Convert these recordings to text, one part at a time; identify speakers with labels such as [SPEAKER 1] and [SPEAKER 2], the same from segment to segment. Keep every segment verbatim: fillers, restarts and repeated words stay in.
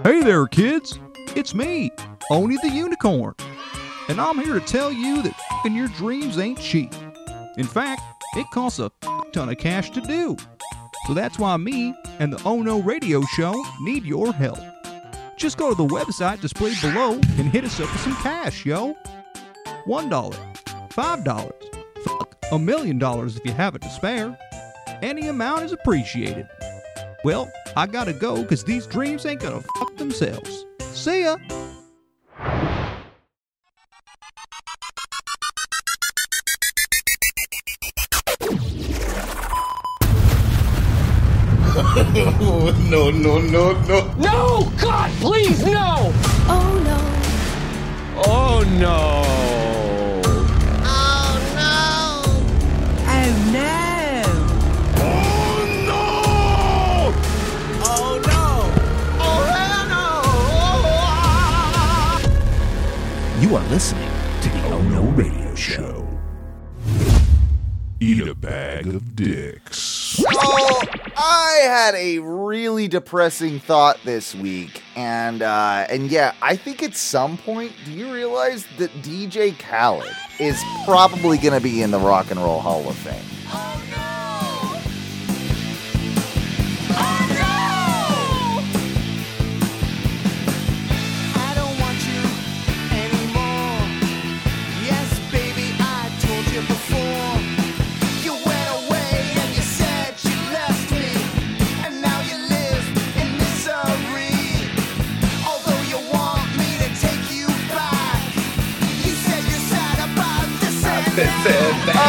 [SPEAKER 1] Hey there, kids. It's me, Oni the Unicorn. And I'm here to tell you that f***ing your dreams ain't cheap. In fact, it costs a f- ton of cash to do. So that's why me and the Oh No Radio Show need your help. Just go to the website displayed below and hit us up with some cash, yo. One dollar, five dollars, fuck, a million dollars if you have it to spare. Any amount is appreciated. Well, I gotta go because these dreams ain't gonna fuck themselves. See ya!
[SPEAKER 2] no, no, no, no.
[SPEAKER 3] No! God, please, no!
[SPEAKER 4] Oh no.
[SPEAKER 3] Oh no.
[SPEAKER 4] Oh no.
[SPEAKER 5] Oh no.
[SPEAKER 2] Oh no!
[SPEAKER 4] Oh no. Oh hell no.
[SPEAKER 6] You are listening to the Oh No Radio Show.
[SPEAKER 2] Eat a bag of dicks.
[SPEAKER 7] So, I had a really depressing thought this week, and uh, and yeah, I think at some point, do you realize that D J Khaled is probably going to be in the Rock and Roll Hall of Fame?
[SPEAKER 4] Oh no. Oh no. I don't want you anymore. Yes, baby, I told you before. You went away and you said you left me, and now you live in misery. Although you want me to take you back, you said you're sad about this and that.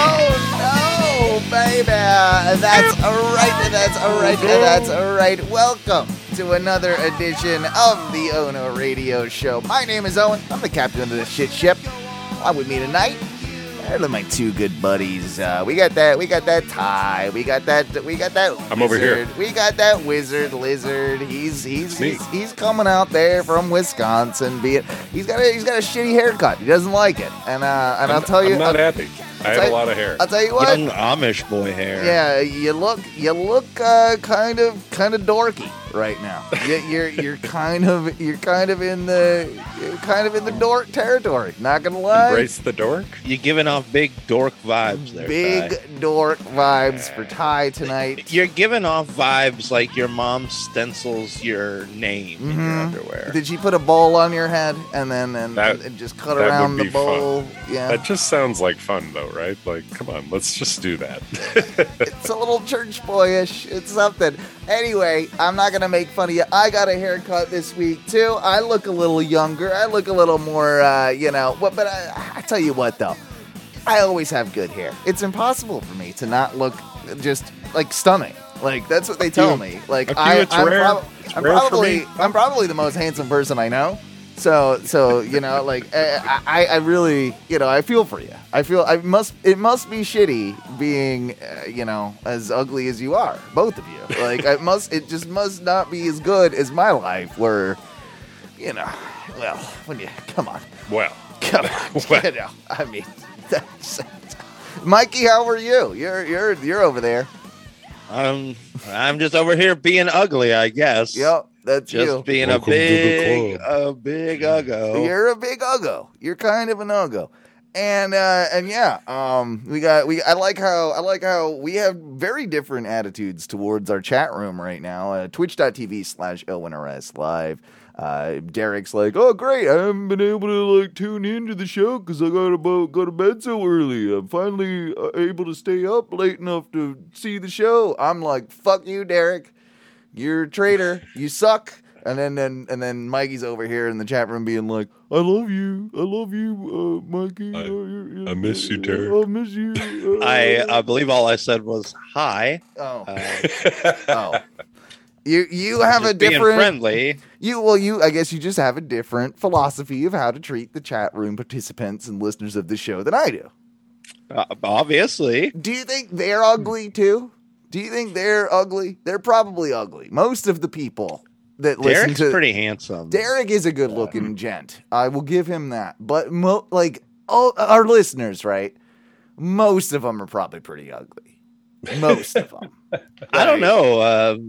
[SPEAKER 7] Oh no, baby! That's alright, that's alright, that's alright. Welcome to another edition of the Oh No Radio Show. My name is Owen, I'm the captain of the shit ship. I'm with me tonight. They're my two good buddies. Uh, we got that. We got that Ty. We got that. We got that.
[SPEAKER 2] I'm over
[SPEAKER 7] wizard.
[SPEAKER 2] here.
[SPEAKER 7] We got that wizard lizard. He's he's
[SPEAKER 2] Me.
[SPEAKER 7] he's, he's coming out there from Wisconsin. Be it. He's got a he's got a shitty haircut. He doesn't like it. And uh, and
[SPEAKER 2] I'm,
[SPEAKER 7] I'll tell you.
[SPEAKER 2] I'm not
[SPEAKER 7] I'll,
[SPEAKER 2] happy. I
[SPEAKER 7] I'll
[SPEAKER 2] have
[SPEAKER 7] tell
[SPEAKER 2] a lot of hair.
[SPEAKER 7] I'll tell you what.
[SPEAKER 8] Young Amish boy hair.
[SPEAKER 7] Yeah, you look you look uh, kind of kind of dorky right now. You, you're you're kind of you're kind of in the you're kind of in the dork territory. Not gonna lie.
[SPEAKER 2] Embrace the dork.
[SPEAKER 8] You're giving off big dork vibes there,
[SPEAKER 7] Big
[SPEAKER 8] Ty.
[SPEAKER 7] dork vibes for Ty tonight.
[SPEAKER 8] You're giving off vibes like your mom stencils your name in your
[SPEAKER 7] Mhm.
[SPEAKER 8] underwear.
[SPEAKER 7] Did she put a bowl on your head and then and,
[SPEAKER 2] That-
[SPEAKER 7] and just cut
[SPEAKER 2] that
[SPEAKER 7] around
[SPEAKER 2] would
[SPEAKER 7] the
[SPEAKER 2] be
[SPEAKER 7] bowl? Yeah,
[SPEAKER 2] That just sounds like fun, though, right? Like, come on, let's just do that.
[SPEAKER 7] it's a little church boyish. It's something. Anyway, I'm not gonna make fun of you. I got a haircut this week too. I look a little younger. I look a little more, uh, you know. What? But I, I tell you what, though, I always have good hair. It's impossible for me to not look just like stunning. Like that's what they tell me. Like
[SPEAKER 2] Up to
[SPEAKER 7] I,
[SPEAKER 2] you, it's
[SPEAKER 7] I'm,
[SPEAKER 2] rare.
[SPEAKER 7] prob-
[SPEAKER 2] It's
[SPEAKER 7] I'm
[SPEAKER 2] rare for
[SPEAKER 7] probably,
[SPEAKER 2] me.
[SPEAKER 7] I'm probably the most handsome person I know. So, so you know, like I, I, I really, you know, I feel for you. I feel I must. It must be shitty being, uh, you know, as ugly as you are, both of you. Like it must. It just must not be as good as my life, where, you know, well, when you come on,
[SPEAKER 2] Well,
[SPEAKER 7] come on,
[SPEAKER 2] Well.
[SPEAKER 7] you know, I mean, that's, Mikey, how are you? You're you're you're over there.
[SPEAKER 8] Um, I'm just over here being ugly, I guess.
[SPEAKER 7] Yep, that's
[SPEAKER 8] Just
[SPEAKER 7] you.
[SPEAKER 8] being
[SPEAKER 2] Welcome
[SPEAKER 8] a
[SPEAKER 2] to the
[SPEAKER 8] big,
[SPEAKER 2] club.
[SPEAKER 8] a big uggo.
[SPEAKER 7] You're a big uggo. You're kind of an uggo. And uh, and yeah, um, we got we. I like how I like how we have very different attitudes towards our chat room right now. Uh, Twitch.tv slash ONRS live. Uh, Derek's like, oh great, I haven't been able to like tune into the show because I got about go to bed so early. I'm finally uh, able to stay up late enough to see the show. I'm like, fuck you, Derek. You're a traitor. You suck. And then, then, and then Mikey's over here in the chat room being like, I love you. I love you, uh, Mikey.
[SPEAKER 2] I-
[SPEAKER 7] Uh, you're- you're-
[SPEAKER 2] I miss you, Derek.
[SPEAKER 7] I miss you. Uh,
[SPEAKER 8] I, I believe all I said was hi.
[SPEAKER 7] oh.
[SPEAKER 8] Uh,
[SPEAKER 7] oh. You, you have a
[SPEAKER 8] just being
[SPEAKER 7] different,
[SPEAKER 8] friendly.
[SPEAKER 7] you, well, you, I guess you just have a different philosophy of how to treat the chat room participants and listeners of the show than I do.
[SPEAKER 8] Uh, obviously.
[SPEAKER 7] Do you think they're ugly too? Do you think they're ugly? They're probably ugly. Most of the people that listen
[SPEAKER 8] Derek's
[SPEAKER 7] to
[SPEAKER 8] pretty handsome.
[SPEAKER 7] Derek is a good-looking gent. I will give him that. But mo- like all our listeners, right? Most of them are probably pretty ugly. Most of them.
[SPEAKER 8] I don't know. Um,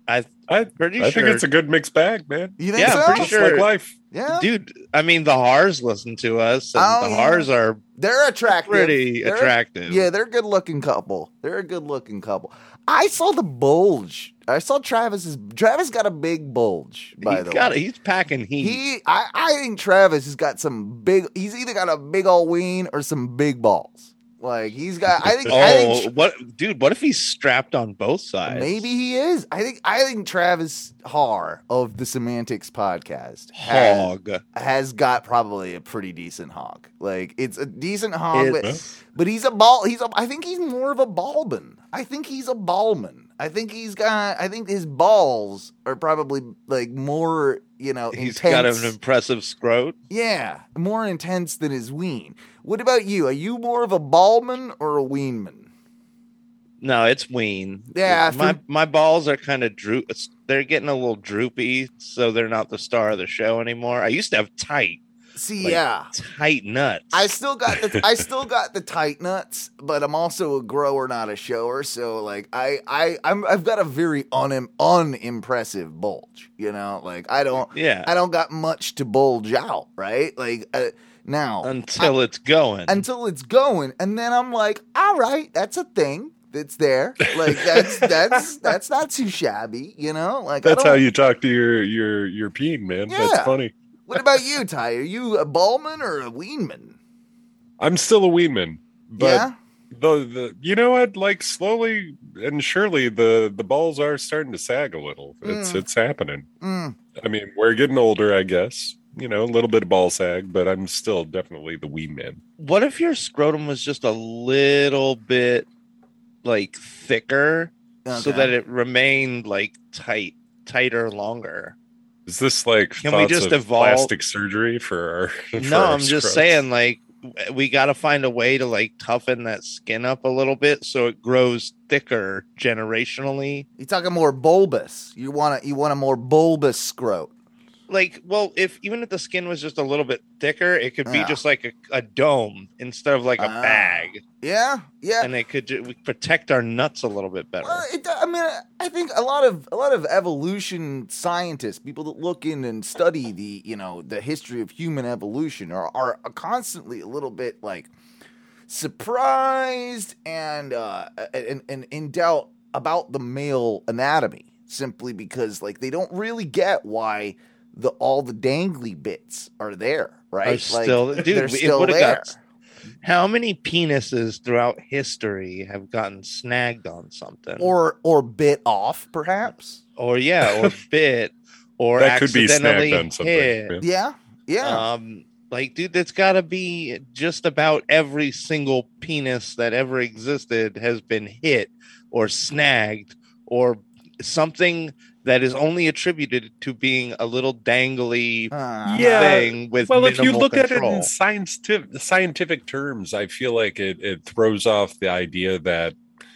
[SPEAKER 8] I
[SPEAKER 2] I,
[SPEAKER 8] pretty
[SPEAKER 2] I
[SPEAKER 8] sure.
[SPEAKER 2] think it's a good mixed bag, man.
[SPEAKER 7] You think
[SPEAKER 8] Yeah,
[SPEAKER 7] so?
[SPEAKER 8] I'm pretty
[SPEAKER 2] Just
[SPEAKER 8] sure.
[SPEAKER 2] like life.
[SPEAKER 7] Yeah,
[SPEAKER 8] Dude, I mean, the Haars listen to us, and
[SPEAKER 7] Oh,
[SPEAKER 8] the
[SPEAKER 7] yeah.
[SPEAKER 8] Haars are
[SPEAKER 7] they're attractive.
[SPEAKER 8] pretty
[SPEAKER 7] They're-
[SPEAKER 8] attractive.
[SPEAKER 7] Yeah, they're a good looking couple. They're a good looking couple. I saw the bulge. I saw Travis's. Travis got a big bulge. By
[SPEAKER 8] he's
[SPEAKER 7] the
[SPEAKER 8] got
[SPEAKER 7] way,
[SPEAKER 8] he's packing heat.
[SPEAKER 7] he. I, I think Travis has got some big. He's either got a big old ween or some big balls. Like he's got. I think.
[SPEAKER 8] oh,
[SPEAKER 7] I think
[SPEAKER 8] what, dude? What if he's strapped on both sides?
[SPEAKER 7] maybe he is. I think. I think Travis Haar of the Semantics podcast has,
[SPEAKER 8] hog.
[SPEAKER 7] has got probably a pretty decent hog. Like it's a decent hog, but,
[SPEAKER 8] It's-
[SPEAKER 7] but he's a ball. He's a. I think he's more of a ballman. I think he's a ballman. I think he's got. I think his balls are probably like more. You know,
[SPEAKER 8] He's
[SPEAKER 7] intense.
[SPEAKER 8] got an impressive scrot.
[SPEAKER 7] Yeah, more intense than his ween. What about you? Are you more of a ballman or a weenman?
[SPEAKER 8] No, it's ween.
[SPEAKER 7] Yeah,
[SPEAKER 8] my
[SPEAKER 7] for-
[SPEAKER 8] my balls are kind of droop. They're getting a little droopy, so they're not the star of the show anymore. I used to have tight,
[SPEAKER 7] See,
[SPEAKER 8] like,
[SPEAKER 7] yeah.
[SPEAKER 8] tight nuts.
[SPEAKER 7] I still got the I still got the tight nuts, but I'm also a grower, not a shower. So like I I I'm, I've got a very unim, unimpressive bulge. You know, like I don't
[SPEAKER 8] yeah,
[SPEAKER 7] I don't got much to bulge out, right? Like uh, now
[SPEAKER 8] until it's going.
[SPEAKER 7] until it's going, and then I'm like, all right, that's a thing that's there. Like that's that's that's not too shabby, you know. Like I
[SPEAKER 2] That's
[SPEAKER 7] don't-
[SPEAKER 2] how you talk to your your your peen, man.
[SPEAKER 7] Yeah.
[SPEAKER 2] That's funny.
[SPEAKER 7] What about you, Ty? Are you a ballman or a weenman?
[SPEAKER 2] I'm still a weenman, but
[SPEAKER 7] Yeah.
[SPEAKER 2] the the you know what? Like slowly and surely, the the balls are starting to sag a little. It's
[SPEAKER 7] Mm.
[SPEAKER 2] it's happening.
[SPEAKER 7] Mm.
[SPEAKER 2] I mean, we're getting older, I guess. You know, a little bit of ball sag, but I'm still definitely the ween man.
[SPEAKER 8] What if your scrotum was just a little bit like thicker, so
[SPEAKER 7] Okay.
[SPEAKER 8] that it remained like tight, tighter, longer?
[SPEAKER 2] Is this like
[SPEAKER 8] Can we
[SPEAKER 2] thoughts
[SPEAKER 8] just
[SPEAKER 2] of
[SPEAKER 8] evolve-
[SPEAKER 2] plastic surgery for our? for
[SPEAKER 8] No,
[SPEAKER 2] our
[SPEAKER 8] I'm just
[SPEAKER 2] scrotes?
[SPEAKER 8] saying, like, we got to find a way to like toughen that skin up a little bit so it grows thicker generationally.
[SPEAKER 7] You talking more bulbous? You want a you want a more bulbous scrot?
[SPEAKER 8] Like, well, if even if the skin was just a little bit thicker, it could be
[SPEAKER 7] Yeah.
[SPEAKER 8] just like a, a dome instead of like a
[SPEAKER 7] Ah.
[SPEAKER 8] bag,
[SPEAKER 7] Yeah, yeah.
[SPEAKER 8] and it could ju- we protect our nuts a little bit better.
[SPEAKER 7] Well, it, I mean, I think a lot of a lot of evolution scientists, people that look in and study the you know the history of human evolution, are are constantly a little bit like surprised and uh, and, and in doubt about the male anatomy, simply because like they don't really get why the all the dangly bits are there, right?
[SPEAKER 8] Are
[SPEAKER 7] Like,
[SPEAKER 8] still, dude,
[SPEAKER 7] they're
[SPEAKER 8] it
[SPEAKER 7] still
[SPEAKER 8] would've
[SPEAKER 7] there.
[SPEAKER 8] got- How many penises throughout history have gotten snagged on something,
[SPEAKER 7] or or bit off, perhaps.
[SPEAKER 8] or yeah, or bit, or
[SPEAKER 2] That could be
[SPEAKER 8] accidentally
[SPEAKER 2] snagged on something.
[SPEAKER 8] hit?
[SPEAKER 2] Yeah.
[SPEAKER 7] Yeah, yeah.
[SPEAKER 8] Um, like, dude, that's got to be just about every single penis that ever existed has been hit or snagged or something that is only attributed to being a little dangly
[SPEAKER 7] Uh,
[SPEAKER 2] Yeah.
[SPEAKER 8] thing with
[SPEAKER 2] Well, if you
[SPEAKER 8] minimal
[SPEAKER 2] look
[SPEAKER 8] control.
[SPEAKER 2] at it in scientific scientific terms, I feel like it, it throws off the idea that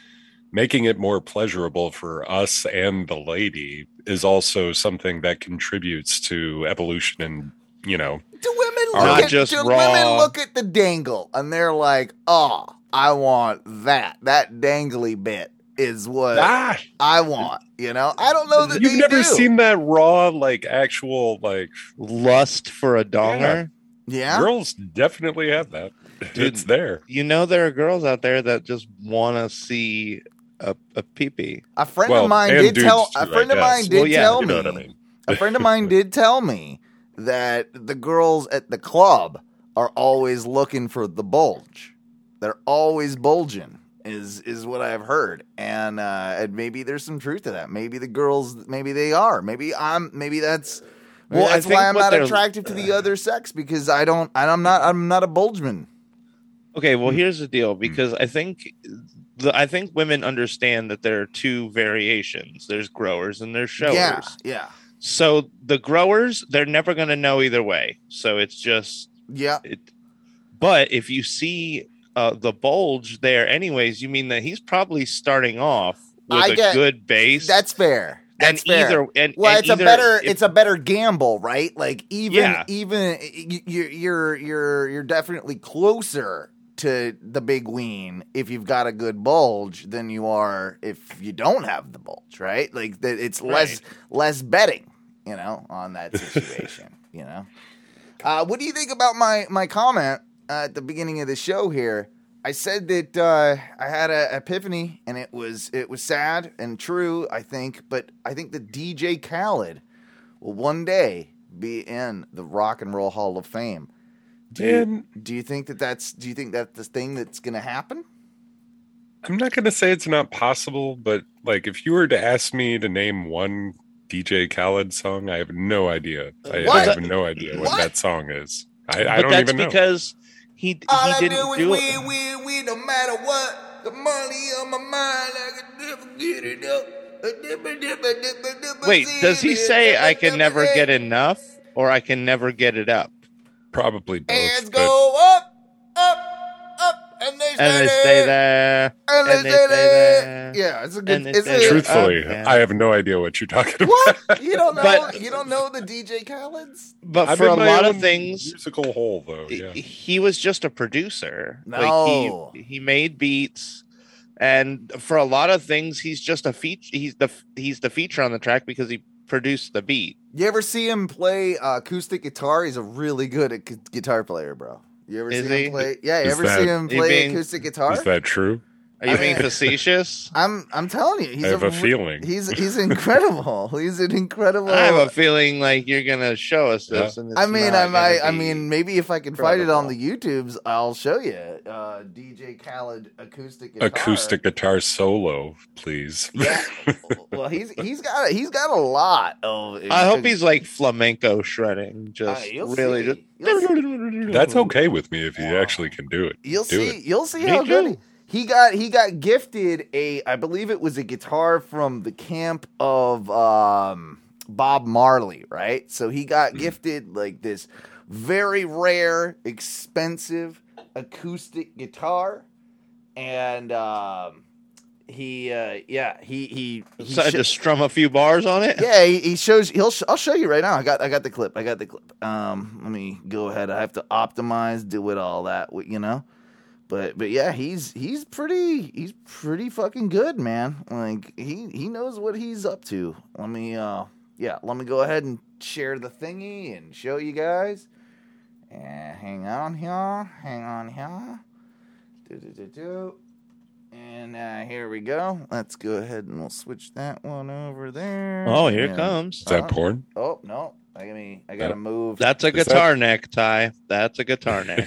[SPEAKER 2] making it more pleasurable for us and the lady is also something that contributes to evolution and, you know,
[SPEAKER 7] Do women
[SPEAKER 2] Not
[SPEAKER 7] look at
[SPEAKER 8] just
[SPEAKER 7] do
[SPEAKER 8] raw.
[SPEAKER 7] women look at the dangle and they're like, "Oh, I want that. That dangly bit is what
[SPEAKER 2] ah,
[SPEAKER 7] I want." You know, I don't know that
[SPEAKER 2] you've
[SPEAKER 7] they
[SPEAKER 2] never
[SPEAKER 7] do.
[SPEAKER 2] seen that raw, like actual, like
[SPEAKER 8] Lust for a donger.
[SPEAKER 7] Yeah,
[SPEAKER 2] girls definitely have that.
[SPEAKER 8] Dude.
[SPEAKER 2] It's there.
[SPEAKER 8] You know, there are girls out there that just want to see a, a pee-pee.
[SPEAKER 7] a friend
[SPEAKER 2] Well,
[SPEAKER 7] of mine
[SPEAKER 2] and
[SPEAKER 7] did
[SPEAKER 2] dudes
[SPEAKER 7] tell
[SPEAKER 2] too,
[SPEAKER 7] a
[SPEAKER 2] I
[SPEAKER 7] friend of
[SPEAKER 2] guess.
[SPEAKER 7] mine did
[SPEAKER 8] Well, yeah,
[SPEAKER 7] tell
[SPEAKER 2] You know
[SPEAKER 7] me.
[SPEAKER 2] what I mean?
[SPEAKER 7] A friend of mine did tell me that the girls at the club are always looking for the bulge. They're always bulging. Is is what I've heard, and uh, and maybe there's some truth to that. Maybe the girls, maybe they are. Maybe I'm. Maybe that's. Well,
[SPEAKER 8] Well, I
[SPEAKER 7] that's
[SPEAKER 8] think
[SPEAKER 7] why I'm
[SPEAKER 8] what
[SPEAKER 7] not
[SPEAKER 8] they're-
[SPEAKER 7] attracted to the other sex, because I don't. I'm not. I'm not a bulgeman.
[SPEAKER 8] Okay,
[SPEAKER 2] Hmm.
[SPEAKER 8] well, here's the deal, because I think the I think women understand that there are two variations. There's growers and there's showers.
[SPEAKER 7] Yeah, yeah,
[SPEAKER 8] So the growers, they're never going to know either way. So it's just
[SPEAKER 7] yeah.
[SPEAKER 8] it. But if you see uh, the bulge there, anyways, you mean that he's probably starting off with
[SPEAKER 7] I
[SPEAKER 8] a
[SPEAKER 7] get-
[SPEAKER 8] good base.
[SPEAKER 7] That's fair. That's
[SPEAKER 8] and
[SPEAKER 7] fair.
[SPEAKER 8] either and
[SPEAKER 7] Well,
[SPEAKER 8] and
[SPEAKER 7] it's
[SPEAKER 8] either
[SPEAKER 7] a better
[SPEAKER 8] if-
[SPEAKER 7] it's a better gamble, right? Like even
[SPEAKER 8] Yeah.
[SPEAKER 7] even y- y- you're you're you're you're definitely closer to the big ween if you've got a good bulge than you are if you don't have the bulge, right? Like that, it's less less betting, you know, on that situation. You know, uh, what do you think about my my comment uh, at the beginning of the show here? I said that uh, I had an epiphany, and it was it was sad and true, I think. But I think that D J Khaled will one day be in the Rock and Roll Hall of Fame. Do you, do you think that that's do you think that's the thing that's going to happen?
[SPEAKER 2] I'm not going to say it's not possible, but like if you were to ask me to name one D J Khaled song, I have no idea. I, I have no idea what, what that song is. I, I don't even know.
[SPEAKER 8] That's because he he
[SPEAKER 7] All
[SPEAKER 8] didn't
[SPEAKER 7] I do,
[SPEAKER 8] do
[SPEAKER 7] is
[SPEAKER 8] it.
[SPEAKER 7] win, win, win, no matter what. The money on my mind, I can never get it up.
[SPEAKER 8] Wait, does he say I can never get enough or I can never get it up?
[SPEAKER 2] Probably both.
[SPEAKER 7] Hands
[SPEAKER 2] but-
[SPEAKER 7] go up, up, up, and they stay,
[SPEAKER 8] And they stay there.
[SPEAKER 7] And they
[SPEAKER 8] and
[SPEAKER 7] stay
[SPEAKER 8] they stay
[SPEAKER 7] there.
[SPEAKER 8] there.
[SPEAKER 7] Yeah, it's a
[SPEAKER 8] And
[SPEAKER 7] good.
[SPEAKER 8] they
[SPEAKER 7] It's
[SPEAKER 8] stay
[SPEAKER 7] a,
[SPEAKER 2] Truthfully,
[SPEAKER 8] Okay.
[SPEAKER 2] I have no idea what you're talking about.
[SPEAKER 7] what you don't know?
[SPEAKER 8] But-
[SPEAKER 7] you don't know the D J Khaled's?
[SPEAKER 8] But
[SPEAKER 2] I'm
[SPEAKER 8] for
[SPEAKER 2] in
[SPEAKER 8] a
[SPEAKER 2] my
[SPEAKER 8] lot of
[SPEAKER 2] own
[SPEAKER 8] things,
[SPEAKER 2] musical hole though. Yeah.
[SPEAKER 8] he, he was just a producer.
[SPEAKER 7] No.
[SPEAKER 8] Like he, he made beats. And for a lot of things, he's just a feature. He's the he's the feature on the track because he produced the beat.
[SPEAKER 7] You ever see him play uh, acoustic guitar? He's a really good ac- guitar player, bro. You ever
[SPEAKER 8] Is
[SPEAKER 7] see
[SPEAKER 8] he?
[SPEAKER 7] him play? Yeah, you
[SPEAKER 2] Is
[SPEAKER 7] ever
[SPEAKER 2] that-
[SPEAKER 7] see him
[SPEAKER 8] You
[SPEAKER 7] play
[SPEAKER 8] being-
[SPEAKER 7] acoustic guitar?
[SPEAKER 2] Is that true?
[SPEAKER 8] Are you
[SPEAKER 7] I
[SPEAKER 8] being
[SPEAKER 7] mean-
[SPEAKER 8] facetious?
[SPEAKER 7] I'm I'm telling you, he's
[SPEAKER 2] I have
[SPEAKER 7] a,
[SPEAKER 2] a feeling.
[SPEAKER 7] He's he's incredible. He's an incredible.
[SPEAKER 8] I have a feeling like you're gonna show us this.
[SPEAKER 2] Yeah.
[SPEAKER 8] And it's
[SPEAKER 7] I mean,
[SPEAKER 8] not
[SPEAKER 7] I
[SPEAKER 8] gonna
[SPEAKER 7] might. I
[SPEAKER 8] be-
[SPEAKER 7] mean, maybe if I can find it on the
[SPEAKER 8] incredible.
[SPEAKER 7] YouTubes, I'll show you. Uh, D J Khaled acoustic guitar.
[SPEAKER 2] Acoustic guitar solo, please.
[SPEAKER 7] Yeah. Well, he's he's got a, he's got a lot of.
[SPEAKER 8] I hope he's like flamenco shredding, just
[SPEAKER 7] Uh, you'll
[SPEAKER 8] really
[SPEAKER 7] see.
[SPEAKER 8] just.
[SPEAKER 7] You'll
[SPEAKER 2] That's okay with me if you actually can do it.
[SPEAKER 7] You'll
[SPEAKER 2] do
[SPEAKER 7] see.
[SPEAKER 2] it.
[SPEAKER 7] You'll see
[SPEAKER 8] Me
[SPEAKER 7] how good
[SPEAKER 8] too.
[SPEAKER 7] he, he got. He got gifted a. I believe it was a guitar from the camp of um, Bob Marley, right? So he got gifted like this very rare, expensive acoustic guitar, and um, he, uh, yeah, he he, he
[SPEAKER 8] Decided
[SPEAKER 7] sho-
[SPEAKER 8] to strum a few bars on it.
[SPEAKER 7] yeah, he, he shows. He'll. Sh- I'll show you right now. I got. I got the clip. I got the clip. Um, let me go ahead. I have to optimize, do it all that. You know. But but yeah, he's he's pretty he's pretty fucking good, man. Like he he knows what he's up to. Let me uh yeah, let me go ahead and share the thingy and show you guys. And hang on here, hang on here. Do do do do. And uh, here we go. Let's go ahead and we'll switch that one over there.
[SPEAKER 8] Oh, here it
[SPEAKER 7] And-
[SPEAKER 8] comes.
[SPEAKER 2] Is that
[SPEAKER 7] Uh,
[SPEAKER 2] porn?
[SPEAKER 7] Oh no, I mean I gotta
[SPEAKER 2] Uh,
[SPEAKER 7] move.
[SPEAKER 8] That's a
[SPEAKER 2] Is that-
[SPEAKER 8] guitar neck, Ty. That's a guitar neck.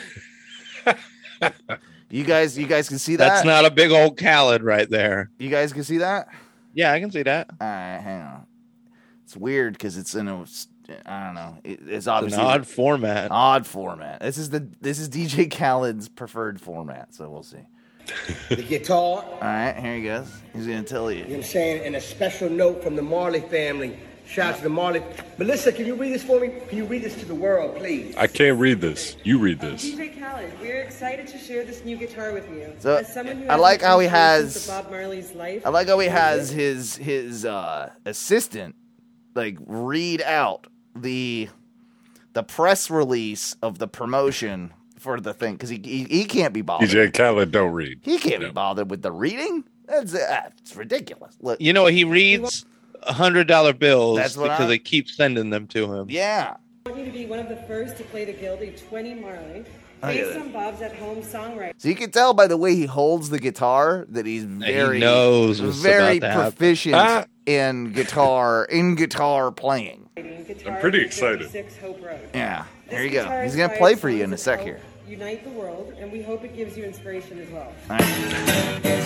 [SPEAKER 7] You guys, you guys can see that.
[SPEAKER 8] That's not a big old Khaled right there.
[SPEAKER 7] You guys can see that.
[SPEAKER 8] Yeah, I can see that.
[SPEAKER 7] All right, hang on. It's weird because it's in a, I don't know. It, it's
[SPEAKER 8] It's
[SPEAKER 7] obviously
[SPEAKER 8] an odd format.
[SPEAKER 7] odd format. This is the this is D J Khaled's preferred format, so we'll see.
[SPEAKER 9] The guitar,
[SPEAKER 7] All right, here he goes. He's gonna tell
[SPEAKER 9] you know what
[SPEAKER 7] you.
[SPEAKER 9] I'm saying, and a special note from the Marley family. Shout out to the Marley. Melissa, can you read this for me? Can you read this to the world, please?
[SPEAKER 2] I can't read this. You read this.
[SPEAKER 5] D J Khaled, we're excited to share this new guitar with you.
[SPEAKER 7] So,
[SPEAKER 5] As someone who
[SPEAKER 7] I
[SPEAKER 5] has
[SPEAKER 7] like
[SPEAKER 5] been
[SPEAKER 7] how he
[SPEAKER 5] inspiration
[SPEAKER 7] has-
[SPEAKER 5] to Bob Marley's life.
[SPEAKER 7] I like how he has his his uh, assistant like read out the the press release of the promotion for the thing because he, he he can't be
[SPEAKER 2] D
[SPEAKER 7] bothered.
[SPEAKER 2] J Khaled don't read.
[SPEAKER 7] He can't be
[SPEAKER 2] No.
[SPEAKER 7] bothered with the reading. That's uh, it's ridiculous. Look,
[SPEAKER 8] You know, he reads a hundred dollar bills
[SPEAKER 7] That's what
[SPEAKER 8] because
[SPEAKER 7] I-
[SPEAKER 8] they keep sending them to him.
[SPEAKER 7] yeah.
[SPEAKER 5] I want you to be one of the first to play the Gildee twenty Marley,
[SPEAKER 7] Look at
[SPEAKER 5] based
[SPEAKER 7] that.
[SPEAKER 5] on Bob's at-home songwriting.
[SPEAKER 7] So you can tell by the way he holds the guitar that he's very
[SPEAKER 8] knows what's
[SPEAKER 7] very
[SPEAKER 8] about to happen.
[SPEAKER 7] proficient
[SPEAKER 2] Ah.
[SPEAKER 7] in guitar in guitar playing.
[SPEAKER 5] Guitar
[SPEAKER 2] I'm pretty
[SPEAKER 5] from
[SPEAKER 2] excited.
[SPEAKER 5] fifty-six Hope Road.
[SPEAKER 7] Yeah.
[SPEAKER 5] This
[SPEAKER 7] There you go.
[SPEAKER 5] guitar
[SPEAKER 7] He's gonna
[SPEAKER 5] inspires
[SPEAKER 7] play for you in a
[SPEAKER 5] songs
[SPEAKER 7] sec
[SPEAKER 5] of
[SPEAKER 7] here.
[SPEAKER 5] hope, Unite the world, and we hope it gives you inspiration as well.
[SPEAKER 7] All right.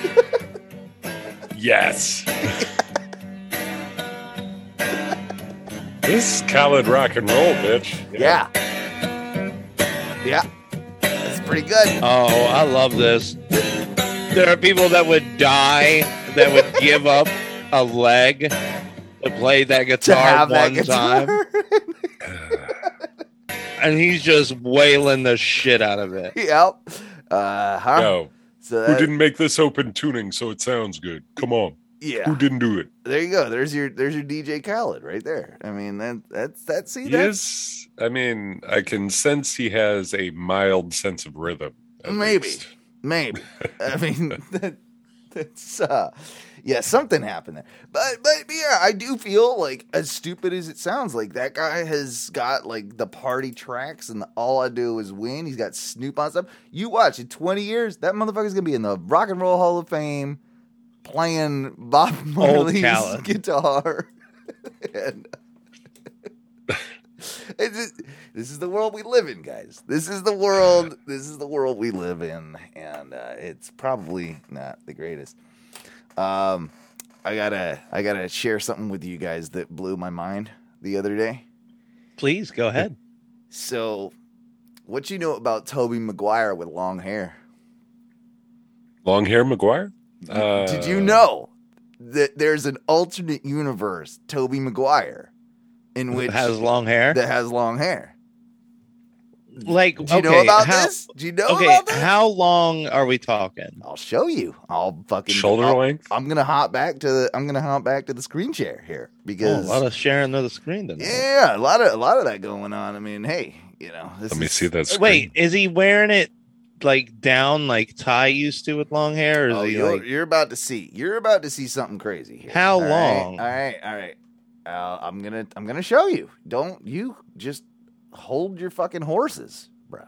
[SPEAKER 2] Yes. This is Khaled rock and roll, bitch.
[SPEAKER 7] Yeah. Yeah. That's pretty good.
[SPEAKER 8] Oh, I love this. There are people that would die, that would give up a leg to play that
[SPEAKER 7] To
[SPEAKER 8] guitar
[SPEAKER 7] have that
[SPEAKER 8] one
[SPEAKER 7] guitar.
[SPEAKER 8] time, and he's just wailing the shit out of it.
[SPEAKER 7] Yep. Uh huh.
[SPEAKER 2] No.
[SPEAKER 7] So
[SPEAKER 2] Who
[SPEAKER 7] that-
[SPEAKER 2] didn't make this open tuning so it sounds good? Come on.
[SPEAKER 7] yeah.
[SPEAKER 2] Who didn't do it?
[SPEAKER 7] There you go. There's your there's your D J Khaled right there. I mean that that's that's see that.
[SPEAKER 2] Yes. I mean, I can sense he has a mild sense of rhythm. at
[SPEAKER 7] Maybe,
[SPEAKER 2] least.
[SPEAKER 7] maybe. I mean, that, that's uh, yeah, something happened there. But but yeah, I do feel like, as stupid as it sounds, like that guy has got like the party tracks, and the, all I do is win. He's got Snoop on stuff. You watch in twenty years, that motherfucker's gonna be in the Rock and Roll Hall of Fame, playing Bob Marley's
[SPEAKER 8] Khaled.
[SPEAKER 7] guitar. and, It's just- this is the world we live in, guys. This is the world. This is the world we live in, and uh, it's probably not the greatest. Um, I gotta, I gotta share something with you guys that blew my mind the other day.
[SPEAKER 8] Please go ahead.
[SPEAKER 7] So, what you know about Tobey Maguire with long hair?
[SPEAKER 2] Long hair McGuire?
[SPEAKER 7] Did you
[SPEAKER 2] Uh,
[SPEAKER 7] know that there's an alternate universe, Tobey Maguire, in which
[SPEAKER 8] It has long hair.
[SPEAKER 7] that has long hair?
[SPEAKER 8] Like,
[SPEAKER 7] Do you
[SPEAKER 8] okay,
[SPEAKER 7] know about
[SPEAKER 8] how,
[SPEAKER 7] this? Do you know
[SPEAKER 8] Okay,
[SPEAKER 7] about this?
[SPEAKER 8] how long are we talking?
[SPEAKER 7] I'll show you. I'll fucking
[SPEAKER 2] Shoulder
[SPEAKER 7] I'll-
[SPEAKER 2] length?
[SPEAKER 7] I'm gonna hop back to the. I'm gonna hop back to the screen share here
[SPEAKER 8] Oh, a
[SPEAKER 7] because
[SPEAKER 8] lot of sharing of the screen tonight.
[SPEAKER 7] yeah, a lot of a lot of that going on. I mean, hey, you know, this
[SPEAKER 2] Let me
[SPEAKER 7] is-
[SPEAKER 2] see that screen.
[SPEAKER 8] Wait, is he wearing it like down like Ty used to with long hair? Or is
[SPEAKER 7] Oh,
[SPEAKER 8] he
[SPEAKER 7] you're,
[SPEAKER 8] like,
[SPEAKER 7] you're about to see. You're about to see something crazy here.
[SPEAKER 8] How
[SPEAKER 7] All right?
[SPEAKER 8] long?
[SPEAKER 7] All right, all right. Uh, I'm gonna I'm gonna show you. Don't you just hold your fucking horses, bro.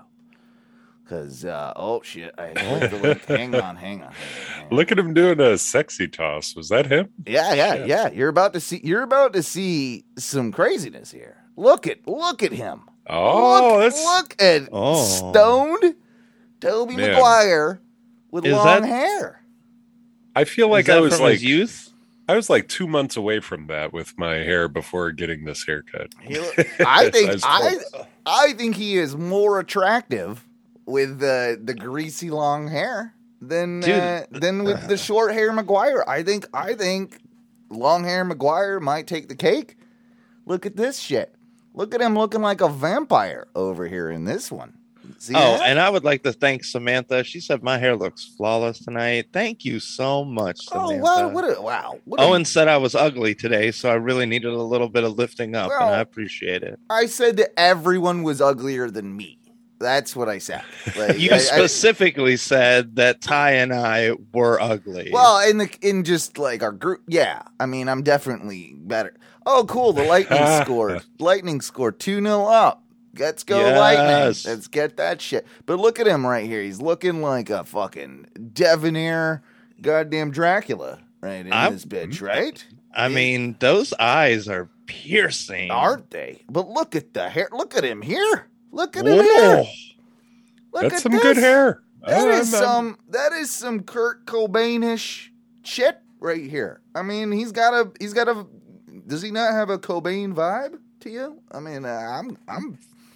[SPEAKER 7] Cause uh, oh shit, I clicked the link. Hang on, hang on. Hang on, hang on.
[SPEAKER 2] Look at him doing a sexy toss. Was that him?
[SPEAKER 7] Yeah, yeah,
[SPEAKER 2] Shit.
[SPEAKER 7] yeah. You're about to see. You're about to see some craziness here. Look at, look at him.
[SPEAKER 2] Oh,
[SPEAKER 7] look,
[SPEAKER 2] that's
[SPEAKER 7] look at
[SPEAKER 8] Oh.
[SPEAKER 7] stoned Tobey
[SPEAKER 2] Man.
[SPEAKER 7] Maguire with
[SPEAKER 8] Is
[SPEAKER 7] long
[SPEAKER 8] that-
[SPEAKER 7] hair.
[SPEAKER 2] I feel
[SPEAKER 8] is
[SPEAKER 2] like
[SPEAKER 8] that
[SPEAKER 2] I was
[SPEAKER 8] from
[SPEAKER 2] like
[SPEAKER 8] his youth?
[SPEAKER 2] I was like two months away from that with my hair before getting this haircut.
[SPEAKER 7] He look- I think
[SPEAKER 2] Size
[SPEAKER 7] I,
[SPEAKER 2] twelve.
[SPEAKER 7] I think he is more attractive with the the greasy long hair than uh, than with the short hair Maguire. I think I think long hair Maguire might take the cake. Look at this shit. Look at him looking like a vampire over here in this one. See
[SPEAKER 8] Oh,
[SPEAKER 7] that?
[SPEAKER 8] and I would like to thank Samantha. She said my hair looks flawless tonight. Thank you so much,
[SPEAKER 7] oh
[SPEAKER 8] Samantha.
[SPEAKER 7] wow, what a wow. What a-
[SPEAKER 8] Owen said I was ugly today, so I really needed a little bit of lifting up,
[SPEAKER 7] Well,
[SPEAKER 8] and I appreciate it.
[SPEAKER 7] I said that everyone was uglier than me. That's what I said. Like,
[SPEAKER 8] You
[SPEAKER 7] I- I-
[SPEAKER 8] specifically said that Ty and I were ugly.
[SPEAKER 7] Well, in the in just like our group, yeah. I mean, I'm definitely better. Oh, cool! The Lightning scored. Lightning scored two nil up. Let's go,
[SPEAKER 8] Yes.
[SPEAKER 7] Lightning! Let's get that shit. But look at him right here. He's looking like a fucking debonair, goddamn Dracula, right in
[SPEAKER 8] I'm-
[SPEAKER 7] this bitch, right?
[SPEAKER 8] I mean, those eyes are piercing,
[SPEAKER 7] Aren't they? But look at the hair. Look at him here. Look at him here.
[SPEAKER 8] Whoa.
[SPEAKER 7] Look
[SPEAKER 2] That's
[SPEAKER 7] at
[SPEAKER 2] some
[SPEAKER 7] this.
[SPEAKER 2] good hair.
[SPEAKER 7] That
[SPEAKER 2] I-
[SPEAKER 7] is
[SPEAKER 2] I'm-
[SPEAKER 7] some that is some Kurt Cobain-ish shit right here. I mean, he's got a he's got a does he not have a Cobain vibe to you? I mean, uh, I'm I'm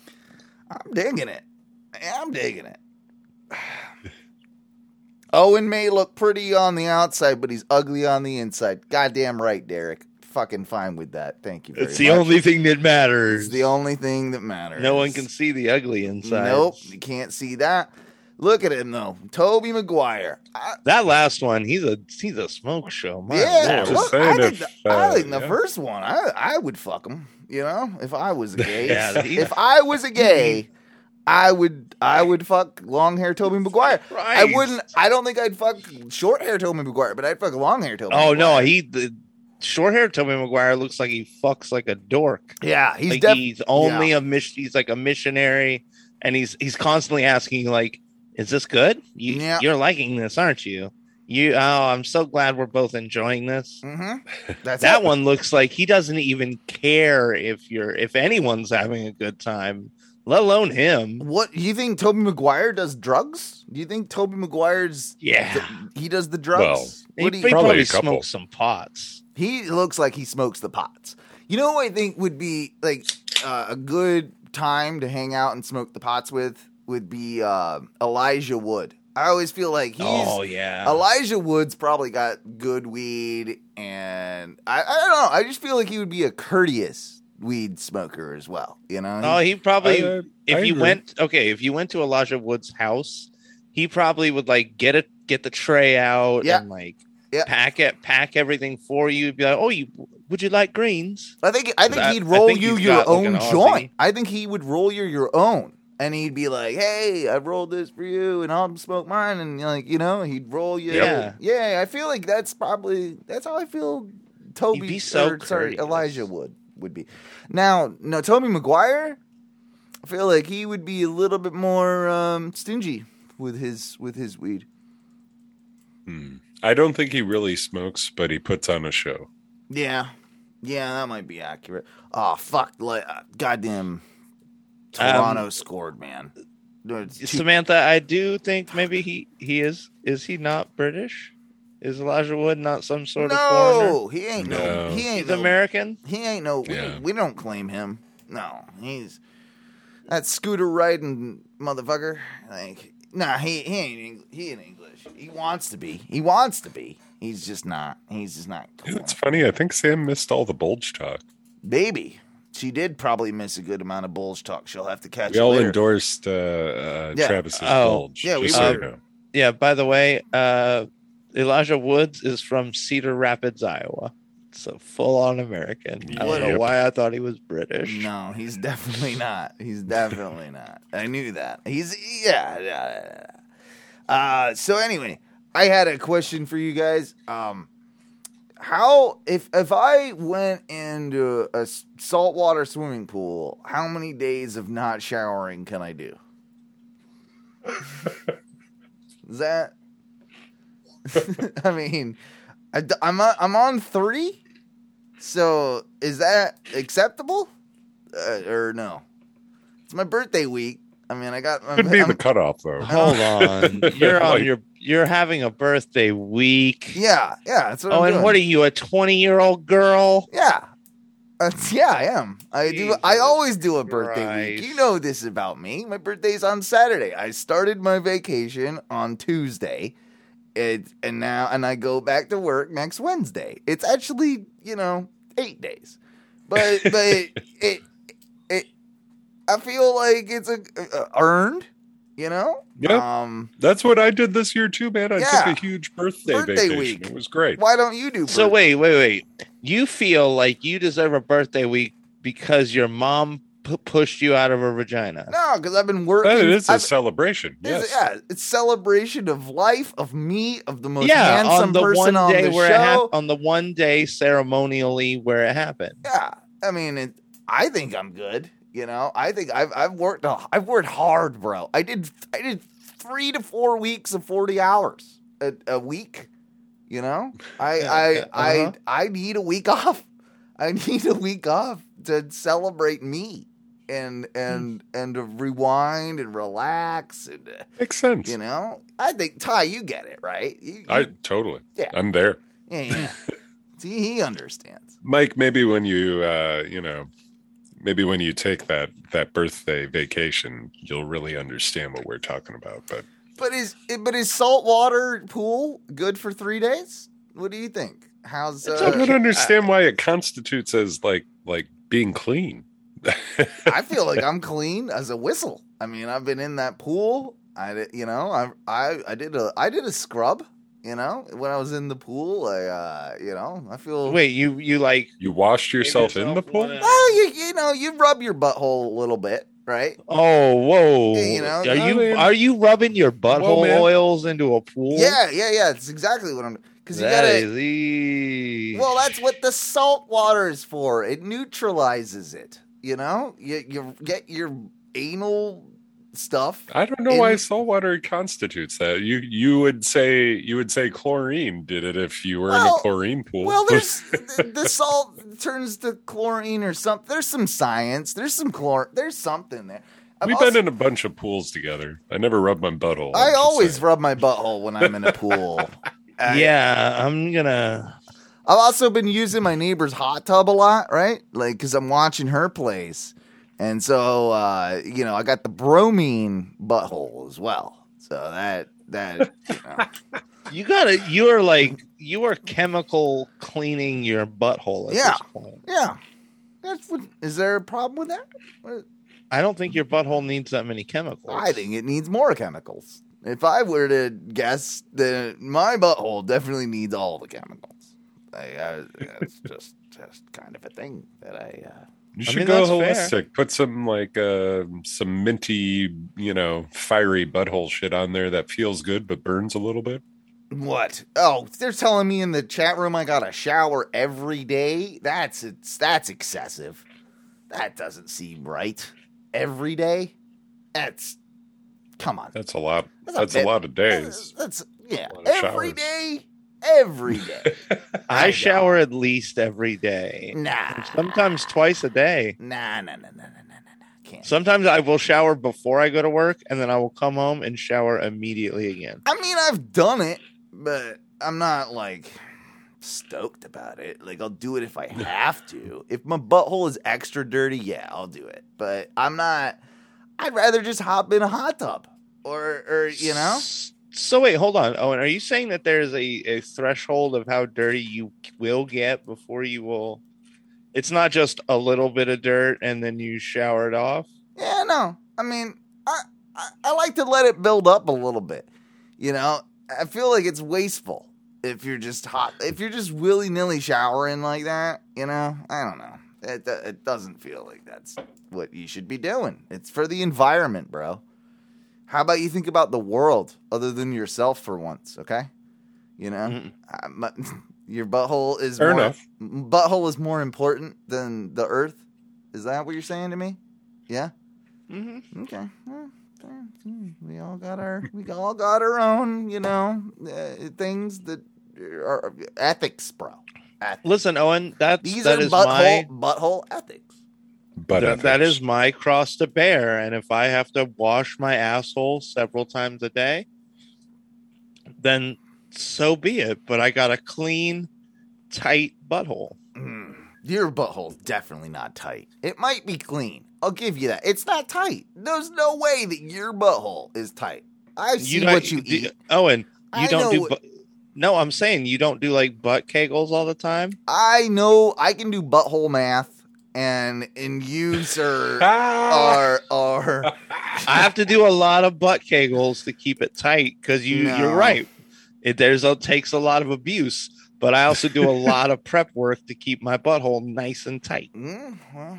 [SPEAKER 7] I'm digging it. I'm digging it. Owen may look pretty on the outside, but he's ugly on the inside. Goddamn right, Derek. Fucking fine with that. Thank you very
[SPEAKER 8] It's the
[SPEAKER 7] much.
[SPEAKER 8] only thing that matters.
[SPEAKER 7] It's the only thing that matters.
[SPEAKER 8] No one can see the ugly inside.
[SPEAKER 7] Nope, you can't see that. Look at him though, Tobey Maguire. I,
[SPEAKER 8] That last one, he's a he's a smoke show. My
[SPEAKER 7] yeah,
[SPEAKER 8] Lord.
[SPEAKER 2] Just
[SPEAKER 7] look, I
[SPEAKER 2] saying
[SPEAKER 7] think,
[SPEAKER 2] if,
[SPEAKER 7] the, I
[SPEAKER 2] uh,
[SPEAKER 7] think the
[SPEAKER 2] yeah.
[SPEAKER 7] first one, I I would fuck him. You know, if I was a gay,
[SPEAKER 8] Yeah, he-
[SPEAKER 7] if I was a gay, I would I would fuck long hair Tobey Maguire. I
[SPEAKER 8] Christ.
[SPEAKER 7] wouldn't. I don't think I'd fuck short hair Tobey Maguire, but I'd fuck long hair Tobey.
[SPEAKER 8] Oh no,
[SPEAKER 7] Maguire.
[SPEAKER 8] he the short hair Tobey Maguire looks like he fucks like a dork.
[SPEAKER 7] yeah, he's
[SPEAKER 8] like
[SPEAKER 7] def-
[SPEAKER 8] he's only
[SPEAKER 7] yeah.
[SPEAKER 8] a mission. He's like a missionary, and he's he's constantly asking like, "Is this good? You
[SPEAKER 7] Yeah.
[SPEAKER 8] you're liking this, aren't you? You oh, I'm so glad we're both enjoying this."
[SPEAKER 7] Mhm. That's
[SPEAKER 8] That
[SPEAKER 7] it.
[SPEAKER 8] one looks like he doesn't even care if you're if anyone's having a good time, let alone him.
[SPEAKER 7] What you think? Tobey Maguire does drugs? Do you think Tobey Maguire's?
[SPEAKER 8] Yeah,
[SPEAKER 7] he does the drugs.
[SPEAKER 2] Well,
[SPEAKER 8] he,
[SPEAKER 7] What do
[SPEAKER 8] he
[SPEAKER 7] you-
[SPEAKER 2] Probably
[SPEAKER 8] probably,
[SPEAKER 2] a couple.
[SPEAKER 8] smokes some pots.
[SPEAKER 7] He looks like he smokes the pots. You know what I think would be like uh, a good time to hang out and smoke the pots with would be uh, Elijah Wood. I always feel like he's
[SPEAKER 8] Oh yeah,
[SPEAKER 7] Elijah Wood's probably got good weed, and I, I don't know. I just feel like he would be a courteous weed smoker as well. You know?
[SPEAKER 8] Oh, he probably
[SPEAKER 2] I, uh,
[SPEAKER 8] if
[SPEAKER 2] I
[SPEAKER 8] you
[SPEAKER 2] agree.
[SPEAKER 8] went okay, if you went to Elijah Wood's house, he probably would like get it, get the tray out,
[SPEAKER 7] Yeah.
[SPEAKER 8] and like
[SPEAKER 7] Yeah.
[SPEAKER 8] pack it, pack everything for you. Be like, oh, you would you like greens?
[SPEAKER 7] I think I think
[SPEAKER 8] I-
[SPEAKER 7] he'd
[SPEAKER 8] I
[SPEAKER 7] roll
[SPEAKER 8] think
[SPEAKER 7] you
[SPEAKER 8] he's
[SPEAKER 7] your
[SPEAKER 8] got, like,
[SPEAKER 7] own
[SPEAKER 8] an Aussie.
[SPEAKER 7] joint. I think he would roll you your own. And he'd be like, "Hey, I rolled this for you, and I'll smoke mine." And like, you know, he'd roll you.
[SPEAKER 8] Yeah.
[SPEAKER 7] yeah. I feel like that's probably that's how I feel. Toby,
[SPEAKER 8] He'd be so
[SPEAKER 7] or, sorry,
[SPEAKER 8] courteous.
[SPEAKER 7] Elijah would would be. Now, no, Toby Maguire. I feel like he would be a little bit more um, stingy with his with his weed.
[SPEAKER 2] Hmm. I don't think he really smokes, but he puts on a show.
[SPEAKER 7] Yeah, yeah, that might be accurate. Oh fuck! Like, uh, goddamn, Toronto
[SPEAKER 8] Um,
[SPEAKER 7] scored, man. No, it's two-
[SPEAKER 8] Samantha, I do think maybe he, he is. Is he not British? Is Elijah Wood not some sort of foreigner?
[SPEAKER 7] no, he ain't no,
[SPEAKER 2] No.
[SPEAKER 7] he ain't
[SPEAKER 8] He's
[SPEAKER 7] no,
[SPEAKER 8] American?
[SPEAKER 7] He ain't no. We,
[SPEAKER 2] Yeah.
[SPEAKER 7] we don't claim him. No, he's that scooter riding motherfucker. Like, nah, he he ain't Eng- he ain't English. He wants to be. He wants to be. He's just not. He's just not. Cool.
[SPEAKER 2] It's funny. I think Sam missed all the bulge talk.
[SPEAKER 7] Baby, she did probably miss a good amount of bulge talk. She'll have to catch
[SPEAKER 2] We
[SPEAKER 7] it
[SPEAKER 2] all
[SPEAKER 7] later.
[SPEAKER 2] endorsed uh, uh,
[SPEAKER 7] Yeah.
[SPEAKER 2] Travis's
[SPEAKER 8] Oh.
[SPEAKER 2] bulge.
[SPEAKER 7] Yeah, we
[SPEAKER 2] just so
[SPEAKER 8] were-
[SPEAKER 2] you know.
[SPEAKER 8] Yeah, by the way, uh, Elijah Woods is from Cedar Rapids, Iowa. So full on American. I don't know
[SPEAKER 2] Yep.
[SPEAKER 8] why I thought he was British.
[SPEAKER 7] No, he's definitely not. He's definitely not. I knew that. He's yeah. yeah, yeah. Uh, so anyway, I had a question for you guys. Um, how if if I went into a s- saltwater swimming pool, how many days of not showering can I do? Is that? I mean, I, am I'm on three. So is that acceptable, uh, or no? It's my birthday week. I mean, I got. I'm,
[SPEAKER 2] Could be
[SPEAKER 7] I'm-
[SPEAKER 2] the cutoff, though.
[SPEAKER 8] Hold on. You're on
[SPEAKER 2] Like-
[SPEAKER 8] your you're having a birthday week.
[SPEAKER 7] yeah, yeah. That's what
[SPEAKER 8] Oh,
[SPEAKER 7] I'm
[SPEAKER 8] and
[SPEAKER 7] doing.
[SPEAKER 8] what are you, a twenty year old girl?
[SPEAKER 7] Yeah, That's- yeah. I am. I do. I
[SPEAKER 8] Jesus
[SPEAKER 7] always do a birthday
[SPEAKER 8] Christ.
[SPEAKER 7] week. You know this about me. My birthday's on Saturday. I started my vacation on Tuesday. It and now and I go back to work next Wednesday. It's actually, you know, eight days, but but it it I feel like it's a, a earned, you know.
[SPEAKER 2] Yep.
[SPEAKER 7] Um,
[SPEAKER 2] That's what I did this year too, man. I
[SPEAKER 7] Yeah.
[SPEAKER 2] took a huge birthday,
[SPEAKER 7] Birthday
[SPEAKER 2] vacation.
[SPEAKER 7] week.
[SPEAKER 2] It was great.
[SPEAKER 7] why don't you do?
[SPEAKER 8] So
[SPEAKER 7] birth-
[SPEAKER 8] wait, wait, wait. You feel like you deserve a birthday week because your mom pu- pushed you out of her vagina.
[SPEAKER 7] No, because I've been working.
[SPEAKER 2] But it is a
[SPEAKER 7] I've-
[SPEAKER 2] celebration.
[SPEAKER 7] It's-
[SPEAKER 2] Yes.
[SPEAKER 7] Yeah, it's celebration of life, of me, of the most
[SPEAKER 8] yeah,
[SPEAKER 7] handsome
[SPEAKER 8] on the
[SPEAKER 7] person
[SPEAKER 8] one
[SPEAKER 7] on
[SPEAKER 8] day
[SPEAKER 7] the
[SPEAKER 8] where it
[SPEAKER 7] show.
[SPEAKER 8] hap- on the one day ceremonially where it happened.
[SPEAKER 7] Yeah, I mean, it, I think I'm good. You know, I think I've I've worked I've worked hard, bro. I did I did three to four weeks of forty hours a, a week. You know, I
[SPEAKER 8] Yeah,
[SPEAKER 7] I
[SPEAKER 8] yeah, uh-huh.
[SPEAKER 7] I I need a week off. I need a week off to celebrate me and and and to rewind and relax and uh,
[SPEAKER 2] Makes sense.
[SPEAKER 7] you know. I think Ty, you get it right. You, you-
[SPEAKER 2] I totally.
[SPEAKER 7] Yeah.
[SPEAKER 2] I'm there.
[SPEAKER 7] yeah, yeah. See, he understands.
[SPEAKER 2] Mike, maybe when you uh, you know, maybe when you take that that birthday vacation, you'll really understand what we're talking about. But
[SPEAKER 7] But is but is saltwater pool good for three days? What do you think? How's
[SPEAKER 2] I
[SPEAKER 7] uh,
[SPEAKER 2] don't understand why it constitutes as like like being clean.
[SPEAKER 7] I feel like I'm clean as a whistle. I mean, I've been in that pool. I did, you know, I I I did a I did a scrub. You know, when I was in the pool, I uh, you know, I feel.
[SPEAKER 8] Wait, you you like
[SPEAKER 2] You washed yourself in the
[SPEAKER 8] yourself
[SPEAKER 2] pool?
[SPEAKER 8] one-
[SPEAKER 7] Well, you you know, you rub your butthole a little bit, right?
[SPEAKER 8] Oh, whoa!
[SPEAKER 7] You know,
[SPEAKER 8] are
[SPEAKER 2] I
[SPEAKER 8] you
[SPEAKER 2] mean-
[SPEAKER 8] are you rubbing your butthole
[SPEAKER 2] man.
[SPEAKER 8] oils into a pool?
[SPEAKER 7] Yeah, yeah, yeah. It's exactly what I'm. Because you
[SPEAKER 8] that
[SPEAKER 7] gotta.
[SPEAKER 8] is easy.
[SPEAKER 7] Well, that's what the salt water is for. It neutralizes it. You know, you you get your anal stuff.
[SPEAKER 2] I don't know why
[SPEAKER 7] in-
[SPEAKER 2] saltwater constitutes that. You you would say you would say chlorine did it if you were in
[SPEAKER 7] Well-
[SPEAKER 2] a chlorine pool.
[SPEAKER 7] Well, there's the, the salt turns to chlorine or something. There's some science. There's some chlor. There's something there. I've
[SPEAKER 2] We've
[SPEAKER 7] also-
[SPEAKER 2] been in a bunch of pools together. I never rubbed my butthole. I'm
[SPEAKER 7] I
[SPEAKER 2] just
[SPEAKER 7] always
[SPEAKER 2] saying.
[SPEAKER 7] rub my butthole when I'm in a pool. I-
[SPEAKER 8] yeah, I'm gonna.
[SPEAKER 7] I've also been using my neighbor's hot tub a lot, right? Like, because I'm watching her place. And so, uh, you know, I got the bromine butthole as well. So that, that, you know.
[SPEAKER 8] You gotta. You are like you are chemical cleaning your butthole. At
[SPEAKER 7] Yeah.
[SPEAKER 8] this point.
[SPEAKER 7] yeah. That's what, is there a problem with that? What-
[SPEAKER 8] I don't think your butthole needs that many chemicals.
[SPEAKER 7] I think it needs more chemicals. If I were to guess, then my butthole definitely needs all the chemicals. Like, I, that's just, just kind of a thing that I. Uh,
[SPEAKER 2] You
[SPEAKER 8] I
[SPEAKER 2] should
[SPEAKER 8] mean,
[SPEAKER 2] go
[SPEAKER 8] that's fair.
[SPEAKER 2] holistic. Put some like uh, some minty, you know, fiery butthole shit on there that feels good but burns a little bit.
[SPEAKER 7] What? Oh, they're telling me in the chat room I gotta shower every day? That's it's that's excessive. That doesn't seem right. Every day? That's come on.
[SPEAKER 2] That's a lot.
[SPEAKER 7] That's
[SPEAKER 2] That's,
[SPEAKER 7] a
[SPEAKER 2] a,
[SPEAKER 7] bit-
[SPEAKER 2] lot of days.
[SPEAKER 7] That's yeah.
[SPEAKER 2] A lot of
[SPEAKER 7] Every
[SPEAKER 2] showers.
[SPEAKER 7] day. Every day.
[SPEAKER 8] I
[SPEAKER 7] I
[SPEAKER 8] shower at least every day.
[SPEAKER 7] Nah.
[SPEAKER 8] Sometimes twice a day.
[SPEAKER 7] Nah, nah, nah, nah, nah, nah, nah, nah. Can't.
[SPEAKER 8] Sometimes I will shower before I go to work, and then I will come home and shower immediately again.
[SPEAKER 7] I mean, I've done it, but I'm not like stoked about it. Like, I'll do it if I have to. If my butthole is extra dirty, yeah, I'll do it. But I'm not. I'd rather just hop in a hot tub, or, or you know.
[SPEAKER 8] So wait, hold on, Owen. Are you saying that there's a, a threshold of how dirty you will get before you will? It's not just a little bit of dirt and then you shower it off.
[SPEAKER 7] Yeah, no. I mean, I, I I like to let it build up a little bit. You know, I feel like it's wasteful if you're just hot. If you're just willy nilly showering like that, you know, I don't know. It it doesn't feel like that's what you should be doing. It's for the environment, bro. How about you think about the world other than yourself for once, okay? You know,
[SPEAKER 8] Mhm.
[SPEAKER 7] Uh, my- your butthole is
[SPEAKER 2] Fair
[SPEAKER 7] more,
[SPEAKER 2] enough.
[SPEAKER 7] butthole is more important than the earth. Is that what you're saying to me? Yeah.
[SPEAKER 8] Mm-hmm.
[SPEAKER 7] Okay. Well, fair. Hmm, we all got our we all got our own, you know, uh, things that are ethics, bro. Ethics.
[SPEAKER 8] Listen, Owen, that's
[SPEAKER 7] These
[SPEAKER 8] that
[SPEAKER 7] are
[SPEAKER 8] is
[SPEAKER 7] butthole
[SPEAKER 8] my
[SPEAKER 7] butthole ethics.
[SPEAKER 2] But
[SPEAKER 8] that, that is my cross to bear, and if I have to wash my asshole several times a day, then so be it. But I got a clean, tight butthole.
[SPEAKER 7] Mm. Your butthole's definitely not tight. It might be clean. I'll give you that. It's not tight. There's no way that your butthole is tight. I see
[SPEAKER 8] don't-
[SPEAKER 7] what you
[SPEAKER 8] do-
[SPEAKER 7] eat.
[SPEAKER 8] Owen. You
[SPEAKER 7] I
[SPEAKER 8] don't
[SPEAKER 7] know
[SPEAKER 8] do.
[SPEAKER 7] what-
[SPEAKER 8] Bu- no, I'm saying you don't do like butt kegels all the time.
[SPEAKER 7] I know I can do butthole math, and and you, sir, are are.
[SPEAKER 8] I have to do a lot of butt kegels to keep it tight because you
[SPEAKER 7] No.
[SPEAKER 8] you're right. It there's a takes a lot of abuse, but I also do a lot of prep work to keep my butthole nice and tight.
[SPEAKER 7] Mm, well,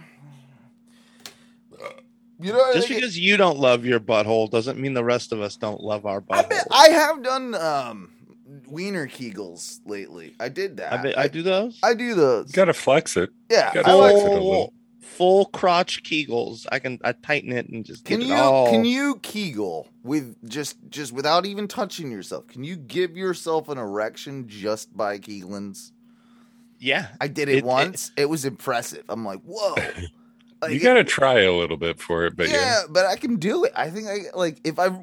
[SPEAKER 7] you know,
[SPEAKER 8] Just
[SPEAKER 7] I-
[SPEAKER 8] because you don't love your butthole doesn't mean the rest of us don't love our
[SPEAKER 7] I,
[SPEAKER 8] butthole.
[SPEAKER 7] bet I have done um, wiener kegels lately. I did that.
[SPEAKER 8] I, bet, I do those.
[SPEAKER 7] I do those.
[SPEAKER 2] Got to flex it.
[SPEAKER 7] Yeah,
[SPEAKER 2] gotta
[SPEAKER 7] I like.
[SPEAKER 2] flex it a little.
[SPEAKER 8] Full, full crotch kegels. I can I tighten it and just
[SPEAKER 7] Can
[SPEAKER 8] get
[SPEAKER 7] you
[SPEAKER 8] it all.
[SPEAKER 7] can you kegel with just just without even touching yourself? Can you give yourself an erection just by kegelings?
[SPEAKER 8] Yeah,
[SPEAKER 7] I did it,
[SPEAKER 8] It- it-
[SPEAKER 7] once. It, was impressive. I'm like, whoa. Like,
[SPEAKER 2] You
[SPEAKER 7] it-
[SPEAKER 2] got to try a little bit for it, but yeah.
[SPEAKER 7] yeah, but I can do it. I think I like if I,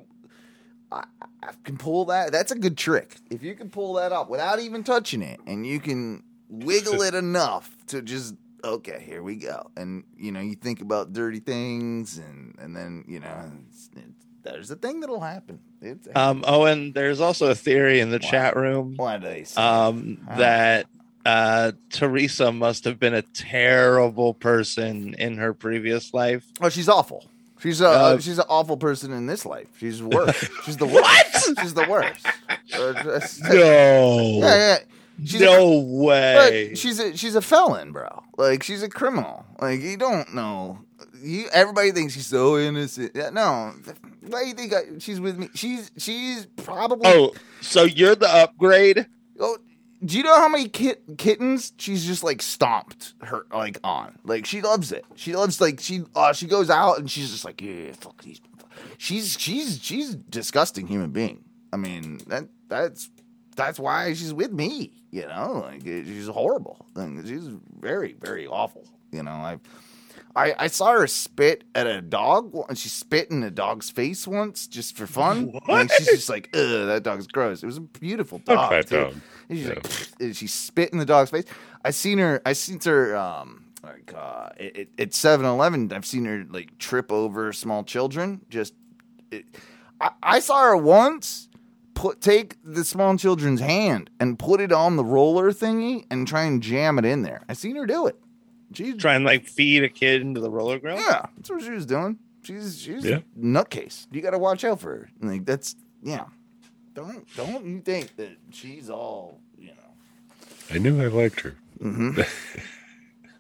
[SPEAKER 7] I I can pull that. That's a good trick. If you can pull that up without even touching it, and you can wiggle it enough to just okay, here we go. And you know, you think about dirty things, and and then you know, it's, it's, there's a thing that'll happen. It's,
[SPEAKER 8] Um, Owen, there's also a theory in the
[SPEAKER 7] Wow.
[SPEAKER 8] chat room
[SPEAKER 7] why do they say
[SPEAKER 8] um,
[SPEAKER 7] Huh.
[SPEAKER 8] that uh, Teresa must have been a terrible person in her previous life.
[SPEAKER 7] Oh, she's awful. She's a
[SPEAKER 8] Uh,
[SPEAKER 7] she's an awful person in this life. She's worse. She's the worst. She's the worst. Uh, that's-
[SPEAKER 8] No,
[SPEAKER 7] Yeah, yeah. She's a-
[SPEAKER 8] no way.
[SPEAKER 7] But she's a she's a felon, bro. Like she's a criminal. Like you don't know. You everybody thinks she's so innocent. Yeah, no. Why do you think I, she's with me? She's she's probably.
[SPEAKER 8] Oh, so you're the upgrade?
[SPEAKER 7] Oh, do you know how many kit, kittens she's just like stomped her like on? Like she loves it. She loves like she uh, she goes out and she's just like yeah fuck these. She's she's she's a disgusting human being. I mean that that's that's why she's with me. You know, like she's horrible. And she's very very awful. You know, I. I, I saw her spit at a dog, and she spit in a dog's face once just for fun. Like she's just like, ugh, that dog's gross. It was a beautiful
[SPEAKER 2] Fuck
[SPEAKER 7] dog.
[SPEAKER 2] that
[SPEAKER 7] too.
[SPEAKER 2] dog.
[SPEAKER 7] And she's
[SPEAKER 2] Yeah.
[SPEAKER 7] like, and she spit in the dog's face. I seen her. I seen her. Um, like uh, it, at seven eleven, I've seen her like trip over small children. Just, it, I, I saw her once put take the small children's hand and put it on the roller thingy and try and jam it in there. I seen her do it. She's
[SPEAKER 8] Try and like feed a kid into the roller grill?
[SPEAKER 7] yeah, that's what she was doing. She's she's
[SPEAKER 2] Yeah.
[SPEAKER 7] a nutcase. You got to watch out for her. Like that's yeah. Don't don't you think that she's all you know?
[SPEAKER 2] I knew I liked her.
[SPEAKER 7] Mm-hmm.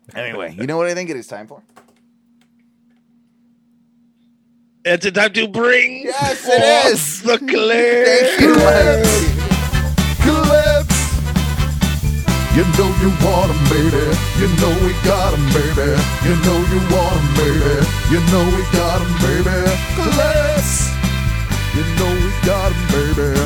[SPEAKER 7] Anyway, you know what I think it is time for?
[SPEAKER 8] It's a time to bring
[SPEAKER 7] Yes, it is.
[SPEAKER 8] the clip.
[SPEAKER 7] Thank you, Lex.
[SPEAKER 6] Clips. You know you want 'em, baby. You know we got 'em, baby. You know you want 'em, baby. You know we got 'em, baby. Clips. You know we got 'em, baby.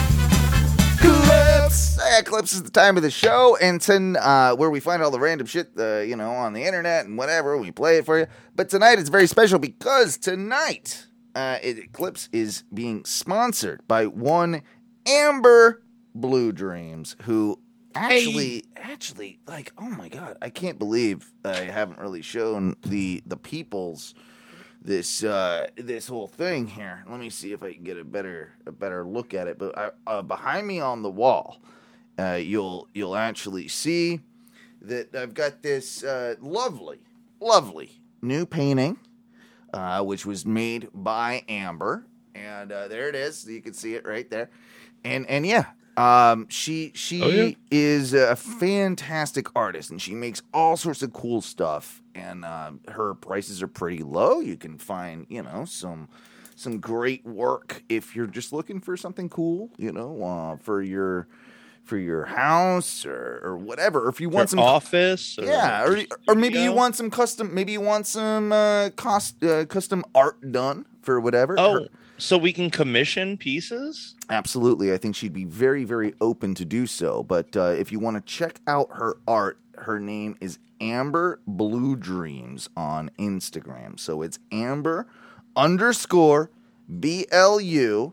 [SPEAKER 7] Clips. Yeah, Clips is the time of the show, and ten, uh, where we find all the random shit, uh, you know, on the internet and whatever. We play it for you. But tonight it's very special because tonight, uh, it, Clips is being sponsored by one Amber Blue Dreams, who actually, actually, like, oh my god, I can't believe I haven't really shown the the peoples this uh, this whole thing here. Let me see if I can get a better a better look at it. But I, uh, behind me on the wall, uh, you'll you'll actually see that I've got this uh, lovely, lovely new painting, uh, which was made by Amber, and uh, there it is. You can see it right there, and and yeah. Um, she she
[SPEAKER 2] Oh, yeah?
[SPEAKER 7] is a fantastic artist, and she makes all sorts of cool stuff. And uh, her prices are pretty low. You can find, you know, some some great work if you're just looking for something cool, you know, uh, for your for your house or, or whatever. Or if you want
[SPEAKER 8] Your
[SPEAKER 7] some
[SPEAKER 8] office, or
[SPEAKER 7] yeah, or or maybe you
[SPEAKER 8] studio?
[SPEAKER 7] want some custom, maybe you want some uh, cost uh, custom art done for whatever.
[SPEAKER 8] Oh,
[SPEAKER 7] Her-
[SPEAKER 8] so we can commission pieces?
[SPEAKER 7] Absolutely. I think she'd be very, very open to do so. But uh, if you want to check out her art, her name is Amber Blue Dreams on Instagram. So it's Amber underscore B L U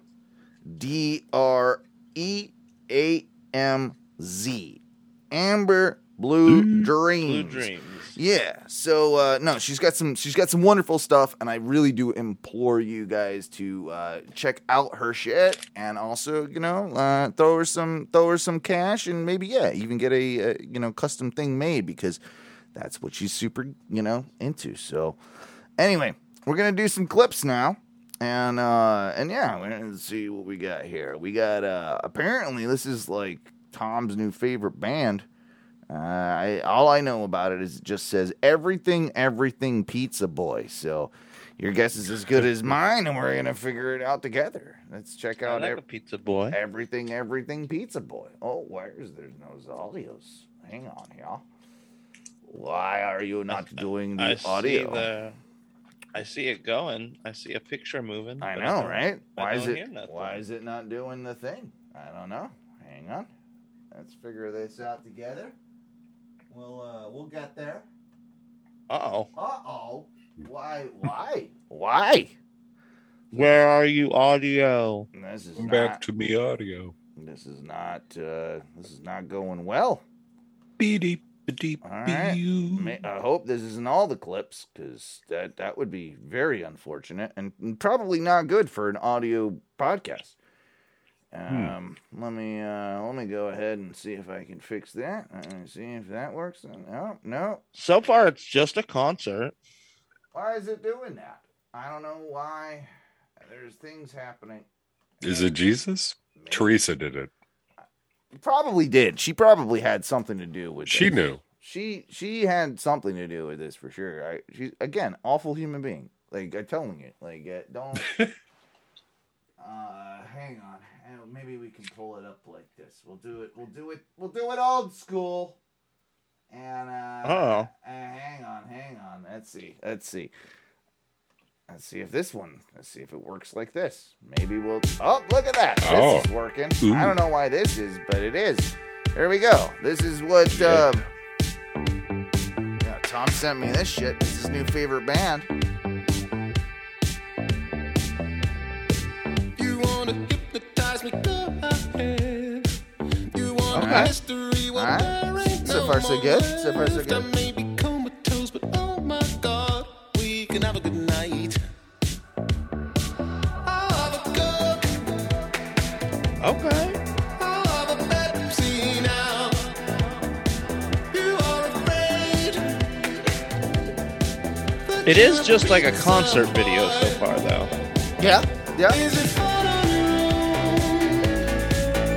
[SPEAKER 7] D R E A M Z. Amber Blue Dreams.
[SPEAKER 8] Blue Dreams.
[SPEAKER 7] Yeah, so uh, no, she's got some she's got some wonderful stuff, and I really do implore you guys to uh, check out her shit, and also you know uh, throw her some throw her some cash, and maybe yeah, even get a, a you know custom thing made because that's what she's super you know into. So anyway, we're gonna do some clips now, and uh, and yeah, we're gonna see what we got here. We got uh, apparently this is like Tom's new favorite band. Uh, I, all I know about it is it just says everything, everything Pizza Boy. So your guess is as good as mine, and we're gonna figure it out together. Let's check
[SPEAKER 8] I
[SPEAKER 7] out
[SPEAKER 8] like
[SPEAKER 7] ev-
[SPEAKER 8] a pizza boy.
[SPEAKER 7] everything, everything Pizza Boy. Oh, where's there's no audios? Hang on, y'all. Why are you not doing the
[SPEAKER 8] I see
[SPEAKER 7] audio?
[SPEAKER 8] the. I see it going. I see a picture moving.
[SPEAKER 7] I
[SPEAKER 8] but
[SPEAKER 7] know,
[SPEAKER 8] don't-
[SPEAKER 7] right?
[SPEAKER 8] I
[SPEAKER 7] Why is
[SPEAKER 8] don't hear
[SPEAKER 7] it?
[SPEAKER 8] nothing.
[SPEAKER 7] Why is it not doing the thing? I don't know. Hang on. Let's figure this out together. We'll uh, we'll get there.
[SPEAKER 8] Uh-oh.
[SPEAKER 7] Uh-oh. Why? Why? Why?
[SPEAKER 8] Where are you, audio?
[SPEAKER 7] This is
[SPEAKER 2] Come
[SPEAKER 7] not,
[SPEAKER 2] back to me audio.
[SPEAKER 7] This is not. Uh, this is not going well.
[SPEAKER 2] Beep, beep,
[SPEAKER 7] All right. Ma- I hope this isn't all the clips, because that that would be very unfortunate and probably not good for an audio podcast. Um, hmm. let me uh, let me go ahead and see if I can fix that. Let me see if that works. No, no.
[SPEAKER 8] So far, it's just a concert.
[SPEAKER 7] Why is it doing that? I don't know why. There's things happening.
[SPEAKER 2] Is it Jesus?
[SPEAKER 7] Maybe.
[SPEAKER 2] Teresa did it.
[SPEAKER 7] Probably did. She probably had something to do with.
[SPEAKER 2] She
[SPEAKER 7] this.
[SPEAKER 2] knew.
[SPEAKER 7] She she had something to do with this for sure. I, she's again awful human being. Like I'm telling you. Like uh, don't. uh, hang on. Maybe we can pull it up like this. We'll do it. We'll do it. We'll do it old school. And uh,
[SPEAKER 8] Oh.
[SPEAKER 7] uh, hang on, hang on. Let's see. Let's see. Let's see if this one. Let's see if it works like this. Maybe we'll. Oh, look at that. This
[SPEAKER 2] Oh.
[SPEAKER 7] is working.
[SPEAKER 2] Ooh.
[SPEAKER 7] I don't know why this is, but it is. There we go. This is what.
[SPEAKER 2] Yeah.
[SPEAKER 7] Um, yeah, Tom sent me this shit. This is his new favorite band.
[SPEAKER 4] You wanna hypnotize me, go ahead. You want
[SPEAKER 7] Okay.
[SPEAKER 4] a mystery, well,
[SPEAKER 7] All right.
[SPEAKER 4] there ain't
[SPEAKER 7] So
[SPEAKER 4] no
[SPEAKER 7] far, so
[SPEAKER 4] more
[SPEAKER 7] good. So far, so
[SPEAKER 4] left.
[SPEAKER 7] good.
[SPEAKER 4] I may be comatose, but oh my God, we can have a good night. I'll have a Coke,
[SPEAKER 8] Okay.
[SPEAKER 4] I'll have a Pepsi now. You are afraid. that
[SPEAKER 8] It
[SPEAKER 4] you
[SPEAKER 8] is
[SPEAKER 4] have
[SPEAKER 8] just like a
[SPEAKER 4] pizza
[SPEAKER 8] concert video so
[SPEAKER 4] boy.
[SPEAKER 8] far, though.
[SPEAKER 7] Yeah. Yeah.
[SPEAKER 4] Is it fun on your own?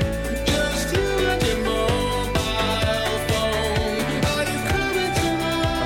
[SPEAKER 4] Just you and your mobile phone. Are you coming to my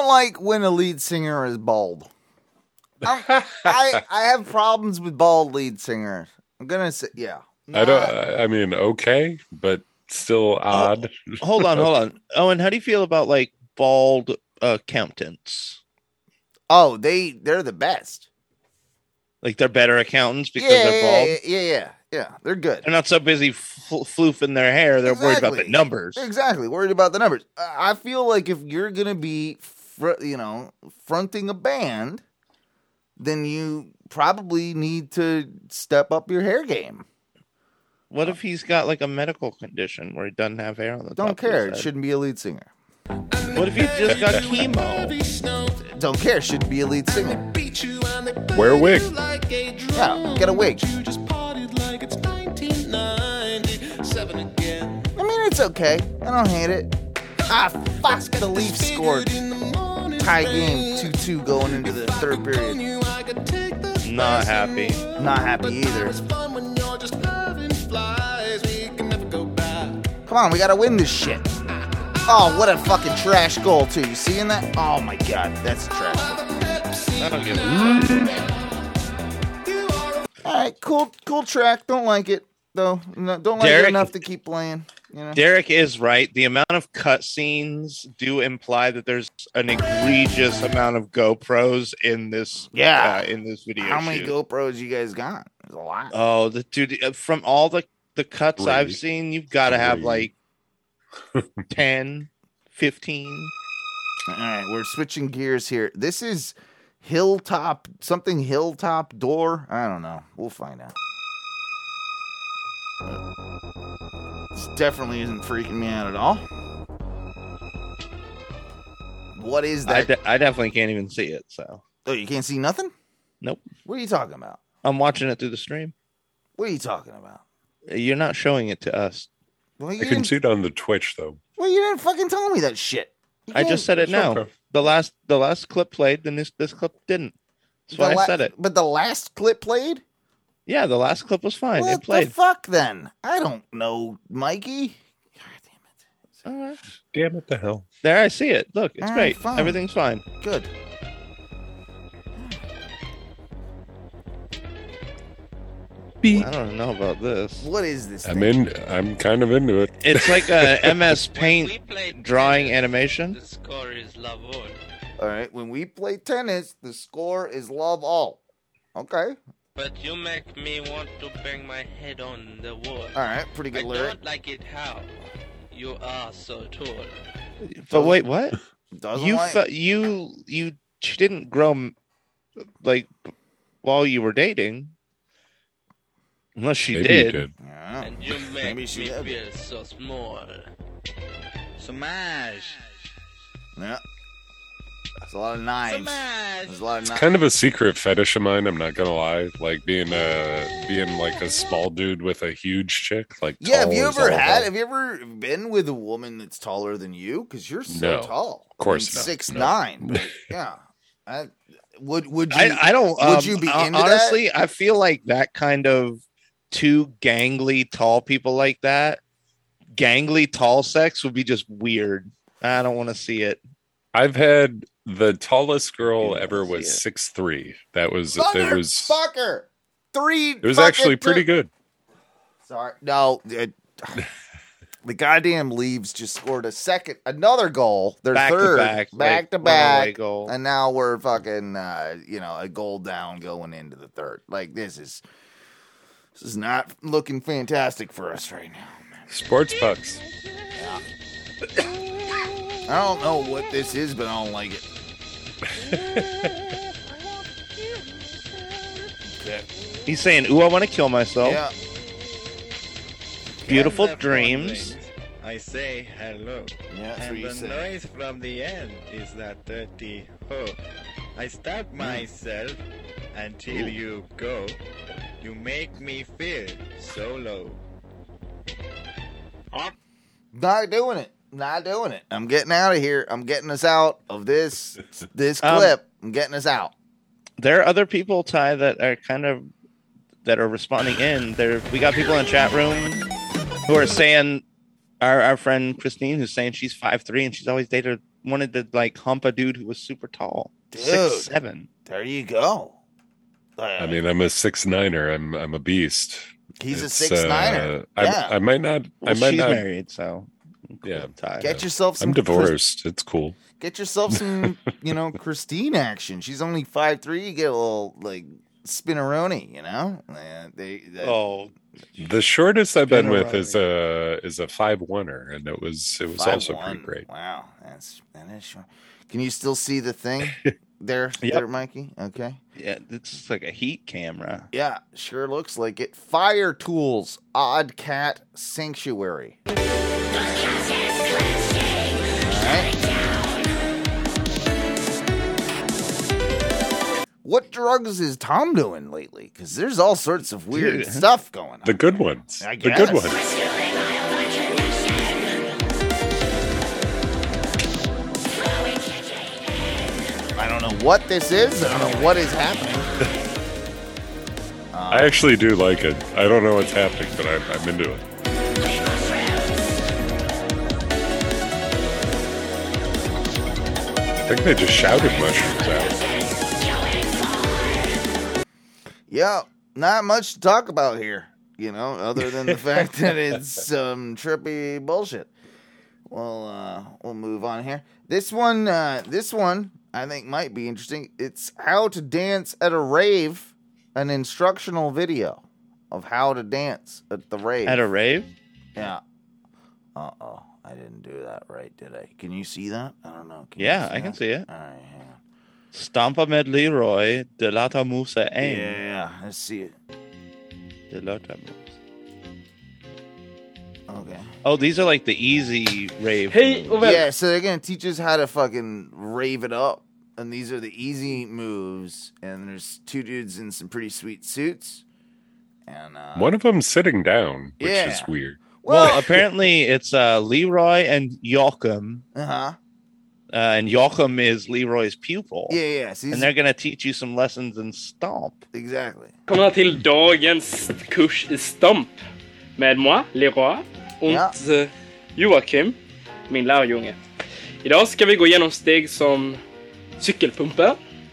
[SPEAKER 7] like when a lead singer is bald. I'm, I I have problems with bald lead singers. I'm gonna say, yeah.
[SPEAKER 2] I don't. I mean, okay, but still odd.
[SPEAKER 8] Oh, hold on, hold on. Owen, how do you feel about like bald accountants?
[SPEAKER 7] Oh, they they're the best.
[SPEAKER 8] Like they're better accountants because
[SPEAKER 7] yeah,
[SPEAKER 8] they're bald.
[SPEAKER 7] Yeah, yeah, yeah, yeah. They're good.
[SPEAKER 8] They're not so busy fl- floofing their hair. They're worried about the
[SPEAKER 7] Exactly.
[SPEAKER 8] numbers.
[SPEAKER 7] Exactly, worried about the numbers. I I feel like if you're gonna be, fr- you know, fronting a band, then you probably need to step up your hair game.
[SPEAKER 8] What if he's got like a medical condition where he doesn't have hair on the top?
[SPEAKER 7] Don't
[SPEAKER 8] of his
[SPEAKER 7] care. It
[SPEAKER 8] head?
[SPEAKER 7] shouldn't be a lead singer.
[SPEAKER 8] What if he just got chemo?
[SPEAKER 7] Don't care. Shouldn't be a lead singer.
[SPEAKER 2] Wear a wig.
[SPEAKER 7] Yeah, get a wig. I mean, it's okay. I don't hate it. Ah, fuck. The Leafs scored. Tie game two two going into the third period.
[SPEAKER 8] Not happy.
[SPEAKER 7] Not happy either. Come on, we gotta win this shit. Oh, what a fucking trash goal, too. You seeing that? Oh my god, that's a trash goal.
[SPEAKER 8] I don't give a shit.
[SPEAKER 7] Alright, cool cool track. Don't like it, though. No, don't like
[SPEAKER 8] Derek-
[SPEAKER 7] it enough to keep playing. You know?
[SPEAKER 8] Derek is right. The amount of cutscenes do imply that there's an egregious amount of GoPros in this.
[SPEAKER 7] Yeah.
[SPEAKER 8] uh, in this video.
[SPEAKER 7] How many
[SPEAKER 8] shoot.
[SPEAKER 7] GoPros you guys got? There's a lot.
[SPEAKER 8] Oh, the dude uh, from all the the cuts
[SPEAKER 2] Three.
[SPEAKER 8] I've seen, you've got to have
[SPEAKER 2] Three.
[SPEAKER 8] like ten, fifteen.
[SPEAKER 7] All right, we're switching gears here. This is Hilltop, something Hilltop Door. I don't know. We'll find out. This definitely isn't freaking me out at all. What is
[SPEAKER 8] I,
[SPEAKER 7] that?
[SPEAKER 8] de- I definitely can't even see it. So
[SPEAKER 7] Oh, you can't see nothing?
[SPEAKER 8] nope.
[SPEAKER 7] What are you talking about?
[SPEAKER 8] I'm watching it through the stream.
[SPEAKER 7] What are you talking about?
[SPEAKER 8] You're not showing it to us.
[SPEAKER 7] Well, you
[SPEAKER 2] I can
[SPEAKER 7] didn't,
[SPEAKER 2] see it on the Twitch though.
[SPEAKER 7] well, you didn't fucking tell me that shit. You
[SPEAKER 8] I
[SPEAKER 7] can't-
[SPEAKER 8] just said it now.
[SPEAKER 2] Okay.
[SPEAKER 8] The last the last clip played, then this this clip didn't. That's
[SPEAKER 7] the
[SPEAKER 8] why
[SPEAKER 7] la-
[SPEAKER 8] I said it.
[SPEAKER 7] But the last clip played?
[SPEAKER 8] Yeah, the last clip was fine.
[SPEAKER 7] What
[SPEAKER 8] it played.
[SPEAKER 7] the fuck then? I don't know, Mikey. God
[SPEAKER 8] All right.
[SPEAKER 2] Damn it, the hell!
[SPEAKER 8] There, I see it. Look, it's
[SPEAKER 7] All right,
[SPEAKER 8] great.
[SPEAKER 7] fine.
[SPEAKER 8] Everything's fine.
[SPEAKER 7] damn it. Good.
[SPEAKER 8] I don't know about this.
[SPEAKER 7] What is this
[SPEAKER 2] I'm
[SPEAKER 7] thing?
[SPEAKER 2] in. I'm kind of into it.
[SPEAKER 8] It's like a M S Paint drawing animation.
[SPEAKER 10] The score is love all.
[SPEAKER 7] All right, when we play tennis, the score is love all. Okay.
[SPEAKER 10] But you make me want to bang my head on the wall.
[SPEAKER 7] All right, pretty good
[SPEAKER 10] I
[SPEAKER 7] lyric.
[SPEAKER 10] don't like it how you are so tall.
[SPEAKER 8] But wait, what?
[SPEAKER 7] Doesn't
[SPEAKER 8] You
[SPEAKER 7] like-
[SPEAKER 8] fe- you you didn't grow m- like while you were dating, unless she
[SPEAKER 2] Maybe
[SPEAKER 8] did.
[SPEAKER 2] you did.
[SPEAKER 7] Yeah.
[SPEAKER 10] And you make
[SPEAKER 7] Maybe
[SPEAKER 10] me
[SPEAKER 7] she did.
[SPEAKER 10] feel so small. Smash!
[SPEAKER 7] Yeah. There's a lot of knives.
[SPEAKER 10] Smash!
[SPEAKER 7] There's a lot of knives.
[SPEAKER 2] Kind of a secret fetish of mine. I'm not gonna lie. Like being a being like a small dude with a huge chick. Like
[SPEAKER 7] Yeah, have
[SPEAKER 2] tall
[SPEAKER 7] you
[SPEAKER 2] as
[SPEAKER 7] ever
[SPEAKER 2] all
[SPEAKER 7] had?
[SPEAKER 2] hell.
[SPEAKER 7] Have you ever been with a woman that's taller than you? Because you're so
[SPEAKER 2] No,
[SPEAKER 7] tall.
[SPEAKER 2] of course
[SPEAKER 7] I mean,
[SPEAKER 2] not.
[SPEAKER 7] Six
[SPEAKER 2] No.
[SPEAKER 7] nine. Yeah. I, would would you?
[SPEAKER 8] I, I don't.
[SPEAKER 7] Would
[SPEAKER 8] um,
[SPEAKER 7] you be
[SPEAKER 8] hon-
[SPEAKER 7] into
[SPEAKER 8] honestly? I feel like that kind of two gangly tall people like that, gangly tall sex would be just weird. I don't want to see it.
[SPEAKER 2] I've had the tallest girl
[SPEAKER 8] Yeah,
[SPEAKER 2] ever
[SPEAKER 8] I
[SPEAKER 2] was
[SPEAKER 8] see it.
[SPEAKER 2] six three. That was it
[SPEAKER 7] Motherfucker!
[SPEAKER 2] was
[SPEAKER 7] Fucker. Three.
[SPEAKER 2] it was
[SPEAKER 7] fucking
[SPEAKER 2] actually pretty
[SPEAKER 7] two-
[SPEAKER 2] good.
[SPEAKER 7] Sorry. No. It, the goddamn Leaves just scored a second, another goal. Their
[SPEAKER 8] Back to
[SPEAKER 7] third,
[SPEAKER 8] back,
[SPEAKER 7] back
[SPEAKER 8] like,
[SPEAKER 7] to
[SPEAKER 8] runaway
[SPEAKER 7] back,
[SPEAKER 8] goal.
[SPEAKER 7] and now we're fucking, uh, you know, a goal down going into the third. Like this is, this is not looking fantastic for us right now.
[SPEAKER 2] Sports pucks.
[SPEAKER 7] I don't know what this is, but I don't like it. Okay.
[SPEAKER 8] He's saying, "Ooh, I want to kill myself."
[SPEAKER 7] Yeah.
[SPEAKER 8] Beautiful
[SPEAKER 11] When the phone
[SPEAKER 8] dreams.
[SPEAKER 11] rings, I say hello.
[SPEAKER 7] Yeah, that's what
[SPEAKER 11] and
[SPEAKER 7] you
[SPEAKER 11] the
[SPEAKER 7] say.
[SPEAKER 11] noise from the end is that dirty ho. I start myself until
[SPEAKER 7] Ooh.
[SPEAKER 11] you go. You make me feel so low.
[SPEAKER 7] Not doing it. Not doing it. I'm getting out of here. I'm getting us out of this this
[SPEAKER 8] Um,
[SPEAKER 7] clip. I'm getting us out.
[SPEAKER 8] There are other people, Ty, that are kind of that are responding in. There, we got people in the chat room who are saying, our our friend Christine, who's saying she's five three and she's always dated wanted to like hump a dude who was super tall,
[SPEAKER 7] Dude.
[SPEAKER 8] six seven.
[SPEAKER 7] There you go.
[SPEAKER 2] I mean, I'm a six niner. I'm I'm a beast.
[SPEAKER 7] He's a
[SPEAKER 2] It's,
[SPEAKER 7] six niner.
[SPEAKER 2] uh,
[SPEAKER 7] Yeah.
[SPEAKER 2] I, I might not.
[SPEAKER 8] Well,
[SPEAKER 2] I might
[SPEAKER 8] she's
[SPEAKER 2] not.
[SPEAKER 8] married, so
[SPEAKER 2] Yeah.
[SPEAKER 7] Get yourself some.
[SPEAKER 2] I'm divorced. It's cool.
[SPEAKER 7] Get yourself some, you know, Christine action. She's only five three. You get a little like spinneroni, you know. Uh, they, they,
[SPEAKER 8] Oh,
[SPEAKER 2] The shortest I've been with
[SPEAKER 7] Spinneroni.
[SPEAKER 2] is a is a five oneer, and it was it was also pretty
[SPEAKER 7] five one.
[SPEAKER 2] great.
[SPEAKER 7] Wow, that's that is short. Can you still see the thing there,
[SPEAKER 8] Yep.
[SPEAKER 7] there, Mikey? Okay.
[SPEAKER 8] yeah, it's like a heat camera.
[SPEAKER 7] Yeah, sure looks like it. Fire Tools, Odd Cat Sanctuary. All right. What drugs is Tom doing lately? Because there's all sorts of weird
[SPEAKER 8] Dude.
[SPEAKER 7] stuff going on.
[SPEAKER 2] The good ones.
[SPEAKER 7] I
[SPEAKER 2] The
[SPEAKER 7] guess.
[SPEAKER 2] good ones.
[SPEAKER 7] I don't know what this is. I don't know what is happening.
[SPEAKER 2] I actually do like it. I don't know what's happening, but I'm, I'm into it. I think they just shouted mushrooms out.
[SPEAKER 7] Yeah, not much to talk about here, you know, other than the fact that it's some trippy bullshit. Well, uh, we'll move on here. This one, uh, this one, I think might be interesting. It's how to dance at a rave, an instructional video of how to dance at the rave.
[SPEAKER 8] At a rave?
[SPEAKER 7] Yeah. Uh oh, I didn't do that right, did I? Can you see that? I don't know. Can you
[SPEAKER 8] Yeah,
[SPEAKER 7] see
[SPEAKER 8] I can
[SPEAKER 7] that?
[SPEAKER 8] see it.
[SPEAKER 7] All right, hang on.
[SPEAKER 8] Stampa med Leroy de Lata Musa
[SPEAKER 7] Yeah,
[SPEAKER 8] Aim.
[SPEAKER 7] yeah, yeah, let's see it.
[SPEAKER 8] De Lata Musa.
[SPEAKER 7] Okay.
[SPEAKER 8] Oh, these are like the easy rave.
[SPEAKER 3] Hej
[SPEAKER 8] moves.
[SPEAKER 3] och välkommen.
[SPEAKER 7] Yeah, so they're gonna teach us how to fucking rave it up, and these are the easy moves. And there's two dudes in some pretty sweet suits, and uh,
[SPEAKER 2] One of them's sitting down, which
[SPEAKER 7] Yeah.
[SPEAKER 2] is weird.
[SPEAKER 8] Well, apparently it's uh, Leroy and Joachim.
[SPEAKER 7] uh huh,
[SPEAKER 8] Uh, and Joachim is Leroy's pupil.
[SPEAKER 7] yeah, yeah. So
[SPEAKER 8] And
[SPEAKER 7] he's,
[SPEAKER 8] they're going to teach you some lessons in Stomp.
[SPEAKER 7] exactly.
[SPEAKER 3] Välkomna till dagens kurs i Stomp med moi, Leroy, och
[SPEAKER 7] Ja.
[SPEAKER 3] eh, Joakim, min lärjunge. Idag ska vi gå igenom steg som cykelpumpa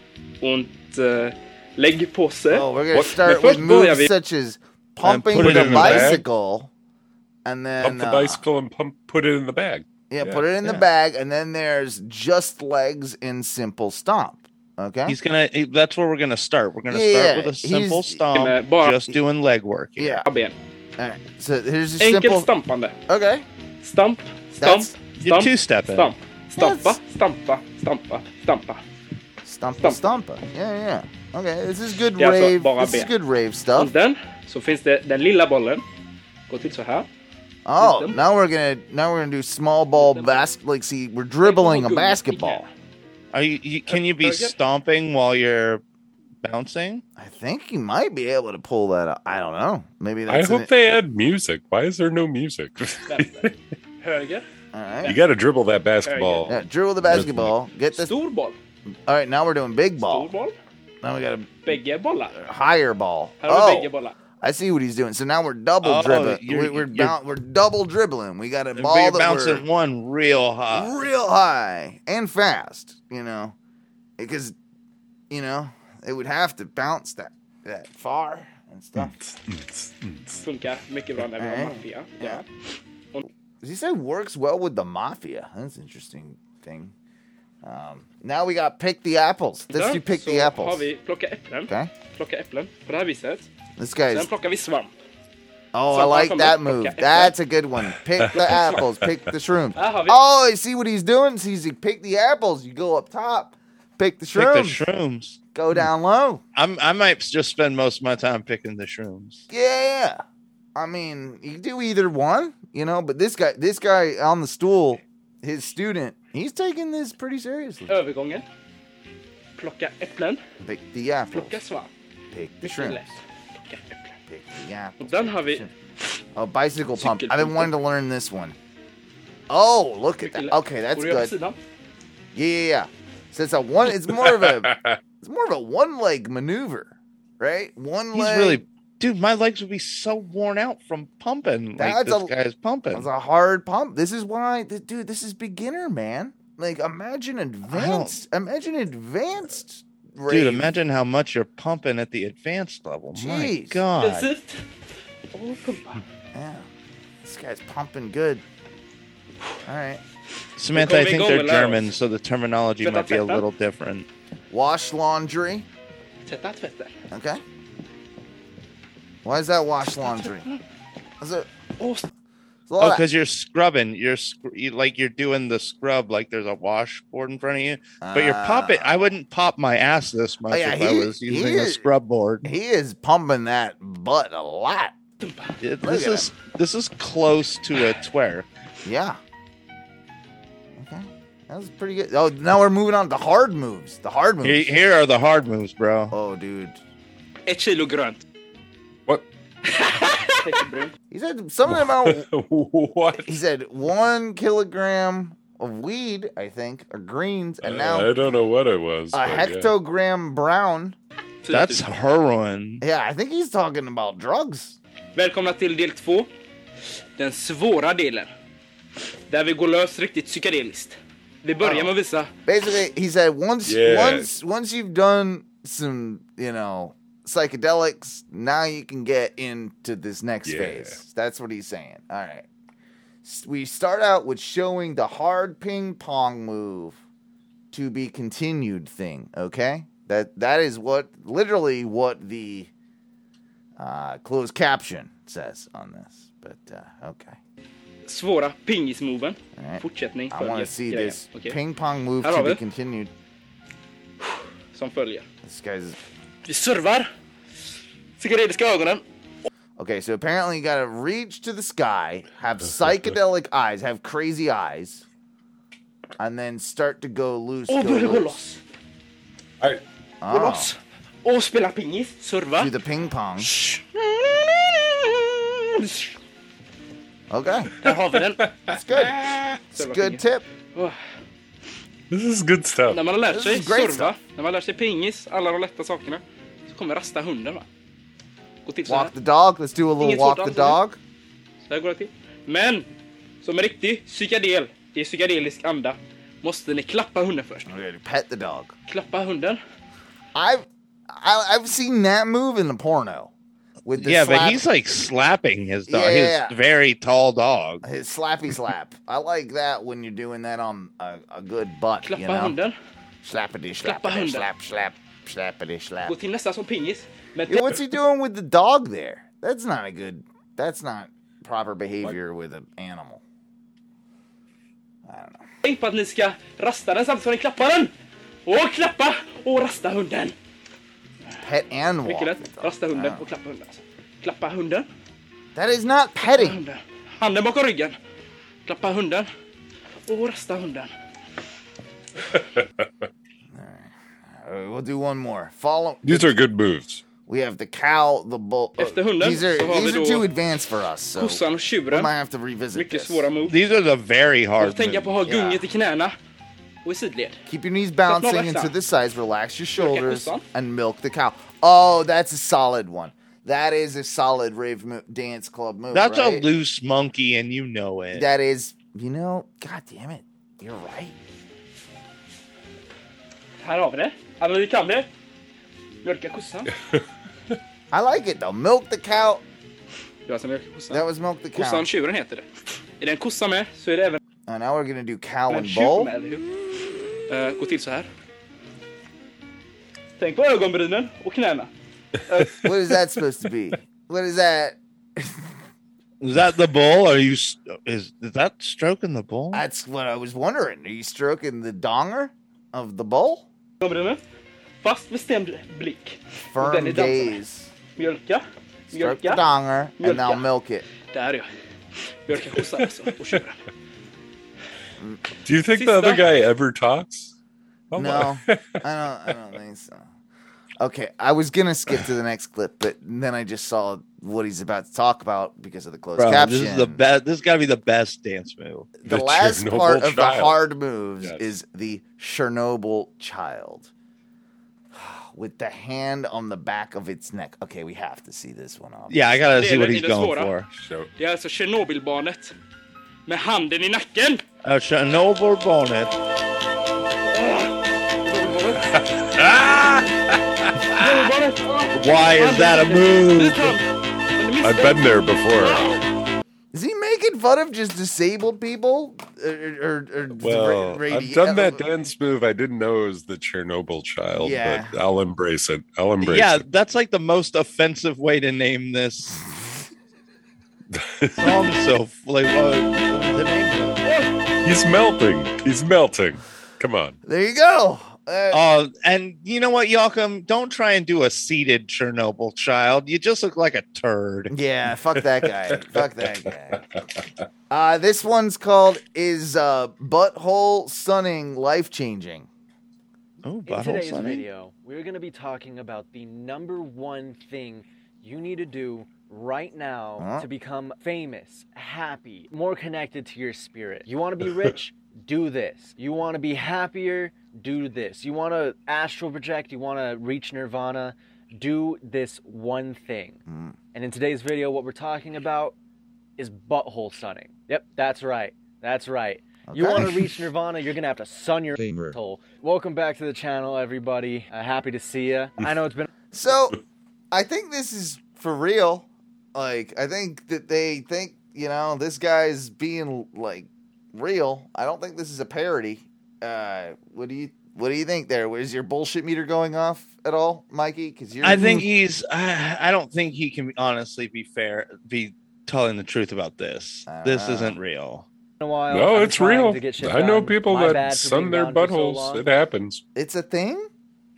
[SPEAKER 3] och uh, läggpåse.
[SPEAKER 7] Oh, we're gonna
[SPEAKER 3] Och-
[SPEAKER 7] start
[SPEAKER 3] men
[SPEAKER 7] with
[SPEAKER 3] först börjar
[SPEAKER 7] moves
[SPEAKER 3] vi.
[SPEAKER 7] such as pumping
[SPEAKER 2] put it
[SPEAKER 7] the
[SPEAKER 2] in the bag.
[SPEAKER 7] bicycle, and then
[SPEAKER 2] Pump the
[SPEAKER 7] uh,
[SPEAKER 2] bicycle and pump, put it in the bag.
[SPEAKER 7] yeah,
[SPEAKER 2] Yeah,
[SPEAKER 7] put it in the
[SPEAKER 8] yeah.
[SPEAKER 7] bag, and then there's just legs in simple stomp. Okay.
[SPEAKER 8] He's going to, that's where we're going to start. We're going to
[SPEAKER 7] Yeah,
[SPEAKER 8] start with a simple
[SPEAKER 7] he's-
[SPEAKER 8] stomp,
[SPEAKER 3] Uh, bara-
[SPEAKER 8] just doing leg work. here.
[SPEAKER 7] Yeah.
[SPEAKER 3] Ben.
[SPEAKER 7] All right. So here's a
[SPEAKER 3] Enkelt
[SPEAKER 7] simple.
[SPEAKER 3] stampande.
[SPEAKER 7] Okay.
[SPEAKER 3] Stamp, stamp,
[SPEAKER 7] That's-
[SPEAKER 8] You're
[SPEAKER 3] stamp,
[SPEAKER 8] two-stepping.
[SPEAKER 3] stamp. Stampa,
[SPEAKER 7] Yes.
[SPEAKER 3] stampa, stampa, stampa.
[SPEAKER 7] Stumpa,
[SPEAKER 3] Stump.
[SPEAKER 7] stumpa. Yeah, yeah. Okay, this is good
[SPEAKER 3] Det är alltså
[SPEAKER 7] rave.
[SPEAKER 3] bara
[SPEAKER 7] This is
[SPEAKER 3] ben.
[SPEAKER 7] good rave
[SPEAKER 3] Och
[SPEAKER 7] stuff.
[SPEAKER 3] den, så finns det den lilla bollen. Går till så här.
[SPEAKER 7] Oh,
[SPEAKER 3] System.
[SPEAKER 7] now we're gonna now we're gonna do small ball bas like see we're dribbling a basketball.
[SPEAKER 8] Are you, you can you be
[SPEAKER 3] Okay.
[SPEAKER 8] stomping while you're bouncing?
[SPEAKER 7] I think you might be able to pull that up. I don't know. Maybe
[SPEAKER 2] I
[SPEAKER 7] that's
[SPEAKER 2] hope
[SPEAKER 7] an-
[SPEAKER 2] they add music. Why is there no music?
[SPEAKER 3] Vänster. Höger.
[SPEAKER 7] all
[SPEAKER 2] you
[SPEAKER 7] right.
[SPEAKER 2] got to dribble that basketball.
[SPEAKER 7] Yeah, dribble the basketball. Get this.
[SPEAKER 3] Stor boll.
[SPEAKER 7] All right, now we're doing big
[SPEAKER 3] Stor
[SPEAKER 7] ball.
[SPEAKER 3] boll.
[SPEAKER 7] Now we got a
[SPEAKER 3] Bägge bollar.
[SPEAKER 7] higher ball.
[SPEAKER 3] Här har vi bägge
[SPEAKER 7] Oh,
[SPEAKER 3] bollar.
[SPEAKER 7] I see what he's doing. So now we're double
[SPEAKER 8] Oh,
[SPEAKER 7] dribbling.
[SPEAKER 8] you're-
[SPEAKER 7] We're we're,
[SPEAKER 8] you're-
[SPEAKER 7] down, we're double dribbling. We got a
[SPEAKER 8] But
[SPEAKER 7] ball
[SPEAKER 8] you're
[SPEAKER 7] that
[SPEAKER 8] bouncing
[SPEAKER 7] we're
[SPEAKER 8] one real high.
[SPEAKER 7] real high and fast, you know, because you know it would have to bounce that that far and stuff.
[SPEAKER 3] Funkar mycket bra när vi har
[SPEAKER 7] Nej.
[SPEAKER 3] maffia.
[SPEAKER 7] Yeah.
[SPEAKER 3] Ja.
[SPEAKER 7] Does he say works well with the mafia? That's an interesting thing. Um, now we got pick the apples. Let's
[SPEAKER 3] Där
[SPEAKER 7] do pick
[SPEAKER 3] så
[SPEAKER 7] the
[SPEAKER 3] har
[SPEAKER 7] apples.
[SPEAKER 3] vi plocka äpplen.
[SPEAKER 7] Okay,
[SPEAKER 3] Plocka äpplen på det här viset.
[SPEAKER 7] this
[SPEAKER 3] Sen
[SPEAKER 7] guy's.
[SPEAKER 3] plockar vi svamp.
[SPEAKER 7] Oh, I
[SPEAKER 3] so
[SPEAKER 7] like
[SPEAKER 3] welcome
[SPEAKER 7] that
[SPEAKER 3] to
[SPEAKER 7] move.
[SPEAKER 3] Plocka
[SPEAKER 7] That's a good one. Pick the apples. Pick the shrooms.
[SPEAKER 3] Här har vi.
[SPEAKER 7] Oh, you see what he's doing? He's he pick the apples. You go up top. Pick the
[SPEAKER 8] Pick
[SPEAKER 7] shrooms.
[SPEAKER 8] the shrooms.
[SPEAKER 7] Go down low.
[SPEAKER 8] I'm, I might just spend most of my time picking the shrooms.
[SPEAKER 7] Yeah. I mean, you can do either one, you know, but this guy this guy on the stool, his student, he's taking this pretty seriously.
[SPEAKER 3] Övergången. Plocka äpplen.
[SPEAKER 7] Pick the apples.
[SPEAKER 3] Plocka svamp.
[SPEAKER 7] Pick the
[SPEAKER 3] Mycket
[SPEAKER 7] shrooms.
[SPEAKER 3] lätt. Plocka äpplen.
[SPEAKER 7] Pick the apples.
[SPEAKER 3] Och den har vi.
[SPEAKER 7] Oh, bicycle pump.
[SPEAKER 3] Cykel
[SPEAKER 7] I've been
[SPEAKER 3] pump.
[SPEAKER 7] wanting to learn this one. Oh, look at
[SPEAKER 3] Mycket
[SPEAKER 7] that.
[SPEAKER 3] lätt.
[SPEAKER 7] Okay, that's
[SPEAKER 3] Och du gör på
[SPEAKER 7] good.
[SPEAKER 3] sidan.
[SPEAKER 7] Yeah, yeah, yeah. So it's a one. It's more of a. It's more of a one leg maneuver, right? One
[SPEAKER 8] He's
[SPEAKER 7] leg.
[SPEAKER 8] really, dude, my legs would be so worn out from pumping like
[SPEAKER 7] That's
[SPEAKER 8] this
[SPEAKER 7] a-
[SPEAKER 8] guy's pumping.
[SPEAKER 7] That's a hard pump. This is why, th- dude. This is beginner, man. Like, imagine advanced. Imagine advanced. Rave.
[SPEAKER 8] Dude, imagine how much you're pumping at the advanced level.
[SPEAKER 7] Jeez.
[SPEAKER 8] My God.
[SPEAKER 7] Yeah. This guy's pumping good. All right.
[SPEAKER 8] Samantha, I think they're German, so the terminology might be a little different.
[SPEAKER 7] Wash laundry.
[SPEAKER 3] Tvätta tvätten.
[SPEAKER 7] Okay. Why is that wash laundry? Is it?
[SPEAKER 3] Oh,
[SPEAKER 8] Oh, because you're scrubbing. You're sc- you, like you're doing the scrub like there's a washboard in front of you. But you're popping. I wouldn't pop my ass this much
[SPEAKER 7] Oh, yeah,
[SPEAKER 8] if
[SPEAKER 7] he-
[SPEAKER 8] I was using
[SPEAKER 7] he
[SPEAKER 8] a
[SPEAKER 7] is-
[SPEAKER 8] scrub board.
[SPEAKER 7] He is pumping that butt a lot.
[SPEAKER 8] It-
[SPEAKER 7] Look
[SPEAKER 8] this
[SPEAKER 7] at
[SPEAKER 8] is this is close to a twerk.
[SPEAKER 7] Yeah. Okay. That was pretty good. Oh, now we're moving on to hard moves. The hard moves.
[SPEAKER 8] Here, here are the hard moves, bro.
[SPEAKER 7] Oh, dude.
[SPEAKER 3] Ett kilo grönt.
[SPEAKER 2] What?
[SPEAKER 7] He said something about
[SPEAKER 2] what?
[SPEAKER 7] He said one kilogram of weed, I think, or greens, and now
[SPEAKER 2] Uh, I don't know what it was.
[SPEAKER 7] a
[SPEAKER 2] but yeah.
[SPEAKER 7] hectogram brown.
[SPEAKER 8] That's heroin.
[SPEAKER 7] Yeah, I think he's talking about drugs.
[SPEAKER 3] Välkomna till del två. Den svåra delen. Där vi går lös riktigt psykedeliskt. Vi börjar med att visa.
[SPEAKER 7] Basically, he said once
[SPEAKER 2] Yeah.
[SPEAKER 7] once once you've done some, you know, psychedelics, now you can get into this next
[SPEAKER 2] Yeah.
[SPEAKER 7] phase. That's what he's saying. All right. S- We start out with showing the hard ping pong move to be continued thing, okay? That that is what literally what the uh, closed caption says on this. But uh, okay.
[SPEAKER 3] Svåra pingismoven.
[SPEAKER 7] All right.
[SPEAKER 3] Fortsättning
[SPEAKER 7] I want
[SPEAKER 3] följer.
[SPEAKER 7] to see
[SPEAKER 3] grejen.
[SPEAKER 7] this
[SPEAKER 3] Okej.
[SPEAKER 7] ping pong move
[SPEAKER 3] Här
[SPEAKER 7] to
[SPEAKER 3] har
[SPEAKER 7] be
[SPEAKER 3] vi.
[SPEAKER 7] continued.
[SPEAKER 3] Som följer.
[SPEAKER 7] This guy's
[SPEAKER 3] Vi servar. Psykedeliska ögonen.
[SPEAKER 7] Okay, so apparently you gotta reach to the sky, have psychedelic eyes, have crazy eyes, and then start to go loose.
[SPEAKER 3] Och
[SPEAKER 7] go
[SPEAKER 3] börja gå
[SPEAKER 7] loose.
[SPEAKER 3] loss.
[SPEAKER 2] I,
[SPEAKER 3] Gå loss. Och spela pingis. Serva.
[SPEAKER 7] Do the ping pong. Okay,
[SPEAKER 3] Där har vi den.
[SPEAKER 7] that's good. It's a good tip.
[SPEAKER 3] Oh.
[SPEAKER 2] this is good stuff.
[SPEAKER 3] När man har lärt
[SPEAKER 7] This
[SPEAKER 3] sig
[SPEAKER 7] is great
[SPEAKER 3] serva, när man har lärt sig pingis, alla de lätta sakerna, så kommer rasta hunden, va? Gå till så här.
[SPEAKER 7] Walk the dog. Let's do a little
[SPEAKER 3] Inget
[SPEAKER 7] walk
[SPEAKER 3] svårt
[SPEAKER 7] the
[SPEAKER 3] alls,
[SPEAKER 7] dog.
[SPEAKER 3] Så här går det till. Men, som en riktig psykedel, i psykedelisk anda, måste ni klappa hunden först.
[SPEAKER 7] Okay, pet the dog.
[SPEAKER 3] Klappa hunden.
[SPEAKER 7] I've I, I've seen that move in the porno. With the
[SPEAKER 8] Yeah,
[SPEAKER 7] slap,
[SPEAKER 8] but he's like slapping his dog.
[SPEAKER 7] Yeah.
[SPEAKER 8] His very tall dog.
[SPEAKER 7] his slappy slap. I like that when you're doing that on a, a good butt.
[SPEAKER 3] Klappa
[SPEAKER 7] You know,
[SPEAKER 3] hunden.
[SPEAKER 7] slappity
[SPEAKER 3] Klappa
[SPEAKER 7] slappity
[SPEAKER 3] hunden.
[SPEAKER 7] slap slap slappity slap.
[SPEAKER 3] Gå till nästan som pingis. Men
[SPEAKER 7] Yeah, what's he doing with the dog there? That's not a good. That's not proper behavior with an animal. I don't know.
[SPEAKER 3] tänk på att ni ska rasta den samtidigt som ni klappar den. Och klappa och rasta hunden.
[SPEAKER 7] Pet and walk.
[SPEAKER 3] Mycket lätt. Rasta hunden och klappa hunden. Alltså. Klappa hunden.
[SPEAKER 7] That is not petting.
[SPEAKER 3] Hunden. Handen bakom ryggen. Klappa hunden. Och rasta hunden.
[SPEAKER 7] Uh, we'll do one more. Follow.
[SPEAKER 2] These are good moves.
[SPEAKER 7] We have the cow, the bull. uh,
[SPEAKER 3] Efter hunden
[SPEAKER 7] these are
[SPEAKER 3] så har vi
[SPEAKER 7] these are
[SPEAKER 3] då
[SPEAKER 7] too advanced for us. So
[SPEAKER 3] kossan och
[SPEAKER 7] we
[SPEAKER 3] tjuren.
[SPEAKER 7] might have to revisit
[SPEAKER 3] Mycket
[SPEAKER 7] this.
[SPEAKER 3] svåra moves.
[SPEAKER 8] These are the very hard
[SPEAKER 3] Och tänka på att
[SPEAKER 8] moves.
[SPEAKER 3] ha gunget i knäna. Och i sidled.
[SPEAKER 7] Keep your knees bouncing
[SPEAKER 3] That's not
[SPEAKER 7] into
[SPEAKER 3] like
[SPEAKER 7] the sides. Relax your shoulders
[SPEAKER 3] kossan.
[SPEAKER 7] and milk the cow. Oh, that's a solid one. That is a solid rave mo- dance club move.
[SPEAKER 8] That's
[SPEAKER 7] right?
[SPEAKER 8] a loose monkey, and you know it.
[SPEAKER 7] That is, you know, god damn it. You're right.
[SPEAKER 3] Här har vi det. Alla vi kan det. Mjölka kossan.
[SPEAKER 7] I like it though. Milk the cow.
[SPEAKER 3] Det var alltså mjölka kossan.
[SPEAKER 7] That was milk the cow.
[SPEAKER 3] Kossan och tjuren heter det. Är det en kossa med så är det även
[SPEAKER 7] And now we're gonna do cow
[SPEAKER 3] en
[SPEAKER 7] and
[SPEAKER 3] tjur
[SPEAKER 7] bull.
[SPEAKER 3] med, eller hur? Uh, gå till så här. Tänk på ögonbrynen och knäna.
[SPEAKER 7] What is that supposed to be? What is that?
[SPEAKER 8] Is that the bull? Are you s- is, is that stroking the bull?
[SPEAKER 7] That's what I was wondering. Are you stroking the donger of the bull?
[SPEAKER 3] Ögonbrynen. Fast bestämd blick. Och den
[SPEAKER 7] Firm
[SPEAKER 3] är dansande.
[SPEAKER 7] gaze.
[SPEAKER 3] Mjölka.
[SPEAKER 7] Stroke the
[SPEAKER 3] Mjölka.
[SPEAKER 7] donger and
[SPEAKER 3] Mjölka.
[SPEAKER 7] now milk it.
[SPEAKER 3] Där ja. Mjölka kossan alltså. Och tjuren.
[SPEAKER 2] Do you think the
[SPEAKER 3] Sista.
[SPEAKER 2] other guy ever talks? Oh,
[SPEAKER 7] No, I don't. I don't think so. Okay, I was gonna skip to the next clip, but then I just saw what he's about to talk about because of the closed
[SPEAKER 8] Bro,
[SPEAKER 7] caption.
[SPEAKER 8] this is the best. This got to be the best dance move.
[SPEAKER 7] The
[SPEAKER 2] The
[SPEAKER 7] last
[SPEAKER 2] Chernobyl
[SPEAKER 7] part of the
[SPEAKER 2] child.
[SPEAKER 7] hard moves
[SPEAKER 2] Yes.
[SPEAKER 7] is the Chernobyl child. With the hand on the back of its neck. Okay, we have to see this one off.
[SPEAKER 8] Yeah, I gotta
[SPEAKER 3] Det
[SPEAKER 8] see
[SPEAKER 3] är
[SPEAKER 8] what
[SPEAKER 3] det-
[SPEAKER 8] he's
[SPEAKER 3] det är det
[SPEAKER 8] going
[SPEAKER 3] svåra.
[SPEAKER 8] for.
[SPEAKER 2] So,
[SPEAKER 3] Det är alltså Tjernobylbarnet. Med handen i nacken.
[SPEAKER 8] A Chernobyl bonnet. Why is that a move?
[SPEAKER 2] I've been there before.
[SPEAKER 7] Is he making fun of just disabled people? Or, or, or
[SPEAKER 2] Well,
[SPEAKER 7] ra- radi-
[SPEAKER 2] I've done that dance move. I didn't know it was the Chernobyl child,
[SPEAKER 7] Yeah.
[SPEAKER 2] but I'll embrace it. I'll embrace
[SPEAKER 8] Yeah,
[SPEAKER 2] it.
[SPEAKER 8] that's like the most offensive way to name this song. So, like, what was the name?
[SPEAKER 2] He's melting. He's melting. Come on.
[SPEAKER 7] There you go. Uh,
[SPEAKER 8] Uh, and you know what, Joachim? Don't try and do a seated Chernobyl child. You just look like a turd.
[SPEAKER 7] Yeah, fuck that guy. Fuck that guy. Uh, this one's called Is uh, Butthole Sunning Life Changing?
[SPEAKER 8] Oh,
[SPEAKER 12] In today's video, we're going to be talking about the number one thing you need to do right now
[SPEAKER 7] Huh?
[SPEAKER 12] to become famous, happy, more connected to your spirit. You want to be rich? Do this. You want to be happier? Do this. You want to astral project? You want to reach nirvana? Do this one thing.
[SPEAKER 7] Mm.
[SPEAKER 12] And in today's video, what we're talking about is butthole sunning. Yep, that's right. That's right. You
[SPEAKER 7] Okay.
[SPEAKER 12] want to reach nirvana, you're going to have to sun your asshole. Welcome back to the channel, everybody. Uh, happy to see you. I know it's been...
[SPEAKER 7] So, I think this is for real. Like, I think that they think, you know, this guy's being, like, real. I don't think this is a parody. Uh, what do you what do you think there? Is your bullshit meter going off at all, Mikey? Because you're
[SPEAKER 8] I think he's. I, I don't think he can honestly be fair, be telling the truth about this. This
[SPEAKER 7] Uh,
[SPEAKER 8] isn't real.
[SPEAKER 12] a while.
[SPEAKER 2] No,
[SPEAKER 12] I'm
[SPEAKER 2] it's
[SPEAKER 12] trying
[SPEAKER 2] real.
[SPEAKER 12] to get shit
[SPEAKER 2] I know
[SPEAKER 12] done.
[SPEAKER 2] people
[SPEAKER 12] My
[SPEAKER 2] that
[SPEAKER 12] bad for
[SPEAKER 2] sun
[SPEAKER 12] being
[SPEAKER 2] their
[SPEAKER 12] gone for so
[SPEAKER 2] buttholes.
[SPEAKER 12] long.
[SPEAKER 2] It happens.
[SPEAKER 7] It's a thing.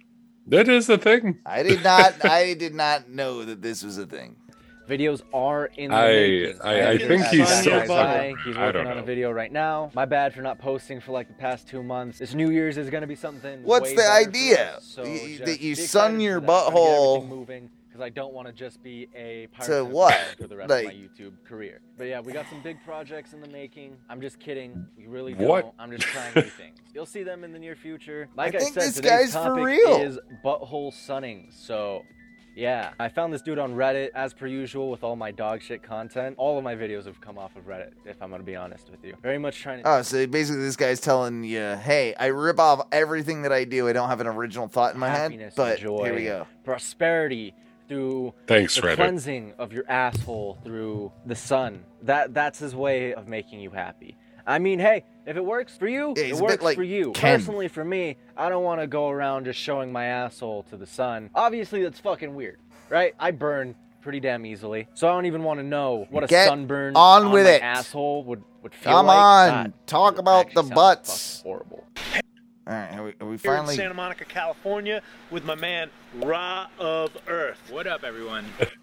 [SPEAKER 2] That is the thing.
[SPEAKER 7] I did not. I did not know that this was a thing.
[SPEAKER 12] Videos are in the
[SPEAKER 2] I-
[SPEAKER 12] making.
[SPEAKER 2] I- I
[SPEAKER 12] As
[SPEAKER 2] think
[SPEAKER 12] this
[SPEAKER 2] he's
[SPEAKER 12] guy's
[SPEAKER 8] still-
[SPEAKER 12] guy, He's
[SPEAKER 2] I
[SPEAKER 12] working
[SPEAKER 2] don't
[SPEAKER 12] on a
[SPEAKER 2] know.
[SPEAKER 12] video right now. My bad for not posting for like the past two months. This New Year's is going to be something.
[SPEAKER 7] What's
[SPEAKER 12] way
[SPEAKER 7] the
[SPEAKER 12] better for
[SPEAKER 7] idea?
[SPEAKER 12] us, so
[SPEAKER 7] Y-
[SPEAKER 12] just
[SPEAKER 7] that you
[SPEAKER 12] be
[SPEAKER 7] sun
[SPEAKER 12] excited
[SPEAKER 7] your
[SPEAKER 12] for that. Trying to get
[SPEAKER 7] butthole-
[SPEAKER 12] everything moving, because I don't want to just be a pirate
[SPEAKER 7] To
[SPEAKER 12] of
[SPEAKER 7] what?
[SPEAKER 12] content for the rest of my
[SPEAKER 7] Like-
[SPEAKER 12] YouTube career. But yeah, we got some big projects in the making. I'm just kidding. We really don't.
[SPEAKER 2] What?
[SPEAKER 12] I'm just trying new things. You'll see them in the near future. Like I,
[SPEAKER 7] think
[SPEAKER 12] said,
[SPEAKER 7] this
[SPEAKER 12] today's
[SPEAKER 7] guy's for
[SPEAKER 12] topic
[SPEAKER 7] real.
[SPEAKER 12] is butthole sunning. So yeah, I found this dude on Reddit, as per usual, with all my dog shit content. All of my videos have come off of Reddit, if I'm gonna be honest with you. Very much trying to...
[SPEAKER 7] Oh, so basically this guy's telling you, hey, I rip off everything that I do. I don't have an original thought in my head.
[SPEAKER 12] happiness,
[SPEAKER 7] But
[SPEAKER 12] joy,
[SPEAKER 7] here we go.
[SPEAKER 12] prosperity through
[SPEAKER 2] Thanks,
[SPEAKER 12] the
[SPEAKER 2] Reddit.
[SPEAKER 12] cleansing of your asshole through the sun. That That's his way of making you happy. I mean, hey, if it works for you,
[SPEAKER 7] Yeah,
[SPEAKER 12] it
[SPEAKER 7] he's a bit
[SPEAKER 12] works
[SPEAKER 7] like
[SPEAKER 12] for you.
[SPEAKER 7] Ken.
[SPEAKER 12] Personally, for me, I don't want to go around just showing my asshole to the sun. Obviously, that's fucking weird, right? I burn pretty damn easily, so I don't even want to know what a
[SPEAKER 7] Get
[SPEAKER 12] sunburn
[SPEAKER 7] on
[SPEAKER 12] on
[SPEAKER 7] with
[SPEAKER 12] my
[SPEAKER 7] it.
[SPEAKER 12] asshole would, would feel
[SPEAKER 7] Come
[SPEAKER 12] like.
[SPEAKER 7] on,
[SPEAKER 12] God,
[SPEAKER 7] talk
[SPEAKER 12] it
[SPEAKER 7] about
[SPEAKER 12] actually
[SPEAKER 7] the
[SPEAKER 12] sounds
[SPEAKER 7] butts.
[SPEAKER 12] fucking horrible.
[SPEAKER 7] All right, are we, are we
[SPEAKER 13] Here in
[SPEAKER 7] finally?
[SPEAKER 13] Santa Monica, California, with my man Ra of Earth. What up, everyone?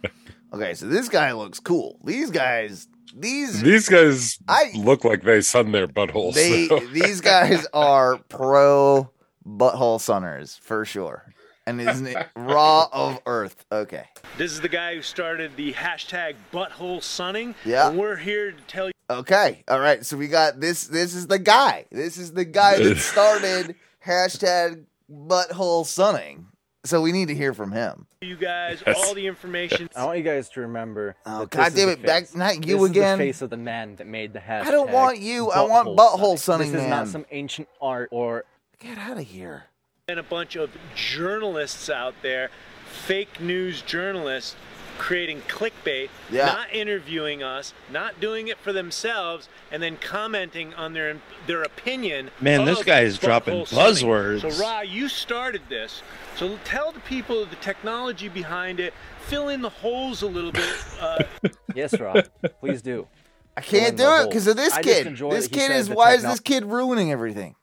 [SPEAKER 7] Okay, so this guy looks cool. These guys, these
[SPEAKER 2] These guys
[SPEAKER 7] I-
[SPEAKER 2] look like they sun their buttholes.
[SPEAKER 7] they
[SPEAKER 2] so-
[SPEAKER 7] these guys are pro butthole sunners for sure. And isn't it Raw of Earth? Okay.
[SPEAKER 13] This is the guy who started the hashtag butthole sunning.
[SPEAKER 7] Yeah.
[SPEAKER 13] And we're here to tell you.
[SPEAKER 7] Okay. All right. So we got this. This is the guy. This is the guy that started hashtag butthole sunning. So we need to hear from him.
[SPEAKER 13] You guys
[SPEAKER 2] Yes.
[SPEAKER 13] all the information.
[SPEAKER 12] I want you guys to remember.
[SPEAKER 7] Oh,
[SPEAKER 12] that
[SPEAKER 7] God
[SPEAKER 12] this is
[SPEAKER 7] damn
[SPEAKER 12] the
[SPEAKER 7] it, back-
[SPEAKER 12] face.
[SPEAKER 7] not you
[SPEAKER 12] This
[SPEAKER 7] again.
[SPEAKER 12] Is the face of the man that made the hashtag.
[SPEAKER 7] I don't want you. I want butthole sunning
[SPEAKER 12] This is
[SPEAKER 7] man.
[SPEAKER 12] not some ancient art or.
[SPEAKER 7] Get out of here.
[SPEAKER 13] And a bunch of journalists out there, fake news journalists, creating clickbait,
[SPEAKER 7] Yeah.
[SPEAKER 13] not interviewing us, not doing it for themselves, and then commenting on their their opinion.
[SPEAKER 8] Man, this
[SPEAKER 13] of
[SPEAKER 8] guy is dropping
[SPEAKER 13] butthole sunning.
[SPEAKER 8] buzzwords.
[SPEAKER 13] So, Ra, you started this. So tell the people the technology behind it. Fill in the holes a little bit. Uh,
[SPEAKER 12] Yes, Rob. Please do.
[SPEAKER 7] I can't do
[SPEAKER 12] the
[SPEAKER 7] it
[SPEAKER 12] hole.
[SPEAKER 7] because of this
[SPEAKER 12] I just
[SPEAKER 7] kid.
[SPEAKER 12] enjoy
[SPEAKER 7] This
[SPEAKER 12] that he
[SPEAKER 7] kid
[SPEAKER 12] said
[SPEAKER 7] is.
[SPEAKER 12] the
[SPEAKER 7] Why is
[SPEAKER 12] techno-
[SPEAKER 7] this kid ruining everything?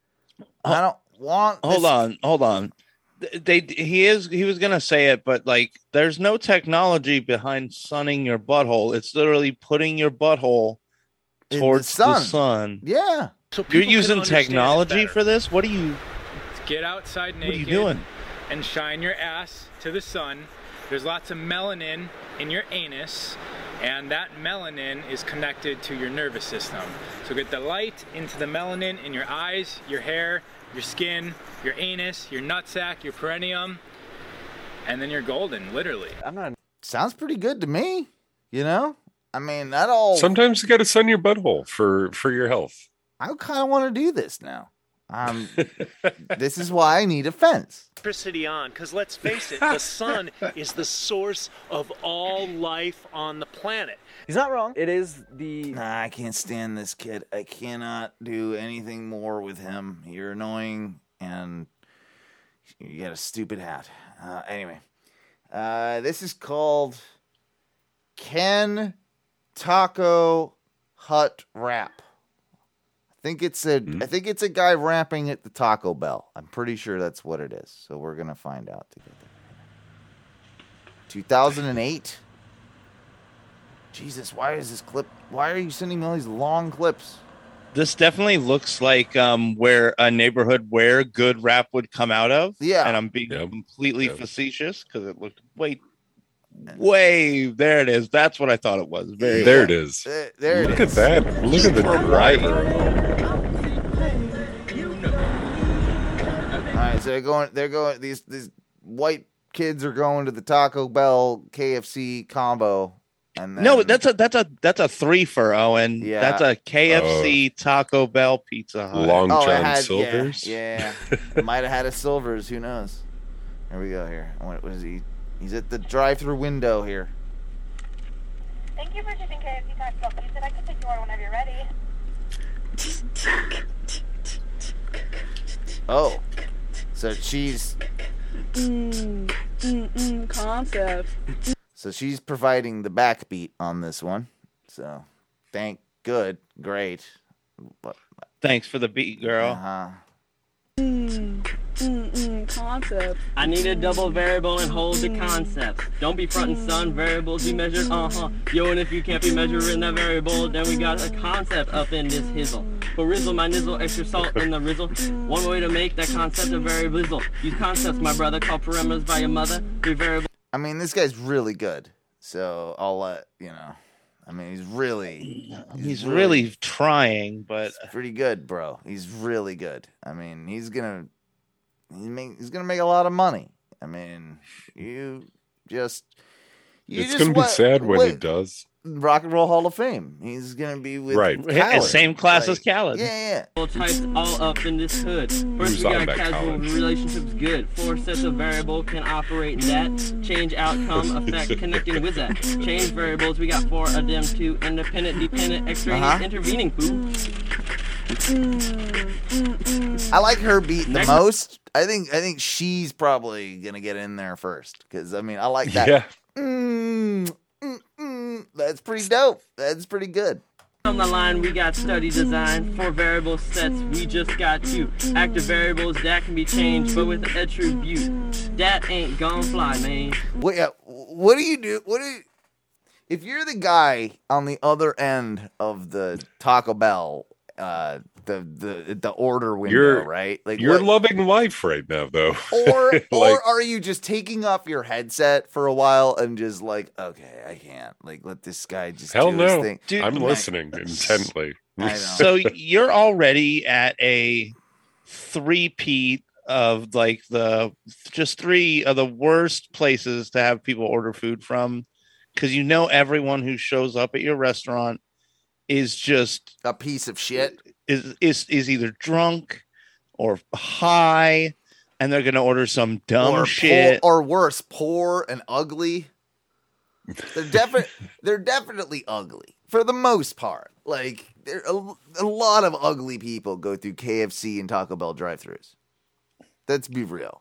[SPEAKER 7] I don't want.
[SPEAKER 8] Hold
[SPEAKER 7] this-
[SPEAKER 8] on, hold on. They he is he was gonna say it, but like, there's no technology behind sunning your butthole. It's literally putting your butthole
[SPEAKER 7] In the
[SPEAKER 8] towards the
[SPEAKER 7] sun.
[SPEAKER 8] sun.
[SPEAKER 7] Yeah.
[SPEAKER 13] so
[SPEAKER 8] You're
[SPEAKER 13] people can
[SPEAKER 8] using
[SPEAKER 13] understand it
[SPEAKER 8] technology
[SPEAKER 13] better.
[SPEAKER 8] for this? What are you?
[SPEAKER 14] Get outside
[SPEAKER 8] What are
[SPEAKER 14] naked
[SPEAKER 8] you doing?
[SPEAKER 14] and shine your ass to the sun. There's lots of melanin in your anus, and that melanin is connected to your nervous system. So get the light into the melanin in your eyes, your hair, your skin, your anus, your nutsack, your perineum, and then you're golden, literally.
[SPEAKER 12] I'm not.
[SPEAKER 7] Sounds pretty good to me. You know. I mean, not all.
[SPEAKER 2] Sometimes you got to sun your butthole for for your health.
[SPEAKER 7] I kind of want to do this now. Um, this is why I need a fence.
[SPEAKER 13] Electricity on, because let's face it, the sun is the source of all life on the planet.
[SPEAKER 12] He's not wrong. It is the...
[SPEAKER 7] Nah, I can't stand this kid. I cannot do anything more with him. You're annoying, and you got a stupid hat. Uh, anyway, uh, this is called Ken Taco Hut Rap. I think it's a. Mm. I think it's a guy rapping at the Taco Bell. I'm pretty sure that's what it is. So we're gonna find out together. two thousand eight. Jesus, why is this clip? Why are you sending me all these long clips?
[SPEAKER 8] This definitely looks like um, where a neighborhood where good rap would come out of.
[SPEAKER 7] Yeah,
[SPEAKER 8] and I'm being
[SPEAKER 2] yep.
[SPEAKER 8] completely
[SPEAKER 2] yep.
[SPEAKER 8] facetious because it looked way, way. There it is. That's what I thought it was. Very
[SPEAKER 2] there
[SPEAKER 8] well.
[SPEAKER 2] it is.
[SPEAKER 7] There, there
[SPEAKER 2] Look
[SPEAKER 7] it
[SPEAKER 2] at
[SPEAKER 7] is.
[SPEAKER 2] that. Look at the driver.
[SPEAKER 7] All right, so they're going. They're going. These these white kids are going to the Taco Bell K F C combo. And then,
[SPEAKER 8] no, that's a that's a that's a three for Owen.
[SPEAKER 7] Yeah.
[SPEAKER 8] That's a K F C,
[SPEAKER 2] Oh.
[SPEAKER 8] Taco Bell, Pizza Hut.
[SPEAKER 2] Long
[SPEAKER 7] oh, it
[SPEAKER 2] John
[SPEAKER 7] had-
[SPEAKER 2] Silver's.
[SPEAKER 7] Yeah, yeah. Might have had a Silver's. Who knows? Here we go. Here, what, what is he? He's at the drive-through window here.
[SPEAKER 15] Thank you for choosing K F C Taco Bell. You said I could take your order whenever you're ready.
[SPEAKER 7] Oh, so she's
[SPEAKER 16] Mm, mm, mm, concept.
[SPEAKER 7] so she's providing the backbeat on this one. So, thank good, great. But,
[SPEAKER 8] Thanks for the beat, girl.
[SPEAKER 7] uh-huh.
[SPEAKER 16] Mm, mm, mm, concept.
[SPEAKER 17] I need a double variable and hold the concept. Don't be frontin' son, variables be measured, uh-huh. Yo, and if you can't be measuring that variable, then we got a concept up in this hizzle. For rizzle, my nizzle, extra salt in the rizzle. One way to make that concept a variable. Use concepts, my brother, call parameters by your mother. Be variable.
[SPEAKER 7] I mean, this guy's really good. So I'll let you know. I mean, he's really,
[SPEAKER 8] He's really trying, but
[SPEAKER 7] he's pretty good, bro. He's really good. I mean, he's gonna, he make, he's gonna make a lot of money. I mean, you just, you
[SPEAKER 2] It's
[SPEAKER 7] just
[SPEAKER 2] gonna be
[SPEAKER 7] went-
[SPEAKER 2] sad when he
[SPEAKER 7] went-
[SPEAKER 2] does.
[SPEAKER 7] Rock and Roll Hall of Fame. He's gonna be with
[SPEAKER 2] Right.
[SPEAKER 7] Khaled.
[SPEAKER 8] Same class
[SPEAKER 7] Like,
[SPEAKER 8] as Khaled.
[SPEAKER 7] Yeah,
[SPEAKER 17] All types all up in this hood. First
[SPEAKER 2] Who's
[SPEAKER 17] we
[SPEAKER 2] on
[SPEAKER 17] got
[SPEAKER 2] that
[SPEAKER 17] casual
[SPEAKER 2] college?
[SPEAKER 17] relationships good. Four sets of variable can operate that. Change outcome effect connecting with that. Change variables we got four of them two. Independent, dependent, extraneous,
[SPEAKER 7] Uh-huh.
[SPEAKER 17] intervening. Boo.
[SPEAKER 7] I like her beat the
[SPEAKER 17] Next-
[SPEAKER 7] most. I think I think she's probably gonna get in there first because I mean I like that.
[SPEAKER 2] Yeah.
[SPEAKER 7] Mm, mm, mm. That's pretty dope. That's pretty good.
[SPEAKER 17] On the line, we got study design. For variable sets, we just got two. Active variables that can be changed, but with attribute. That ain't gon' fly, man.
[SPEAKER 7] What? Yeah, what do you do? What do you? If you're the guy on the other end of the Taco Bell, uh, the the the order window,
[SPEAKER 2] You're
[SPEAKER 7] right? Like
[SPEAKER 2] You're
[SPEAKER 7] what-
[SPEAKER 2] loving life right now, though.
[SPEAKER 7] Or
[SPEAKER 2] Like-
[SPEAKER 7] or are you just taking off your headset for a while and just like, okay, I can't like let this guy just
[SPEAKER 2] Hell
[SPEAKER 7] do his
[SPEAKER 2] no.
[SPEAKER 7] thing.
[SPEAKER 8] Dude,
[SPEAKER 2] I'm
[SPEAKER 7] Like,
[SPEAKER 2] listening intently.
[SPEAKER 7] I know.
[SPEAKER 8] So you're already at a three-peat of like the just three of the worst places to have people order food from because you know everyone who shows up at your restaurant is just
[SPEAKER 7] a piece of shit.
[SPEAKER 8] Is is is either drunk or high, and they're gonna order some dumb
[SPEAKER 7] or
[SPEAKER 8] shit.
[SPEAKER 7] poor, or worse, poor and ugly. They're definitely they're definitely ugly for the most part. Like there a, a lot of ugly people go through K F C and Taco Bell drive-thrus. Let's be real.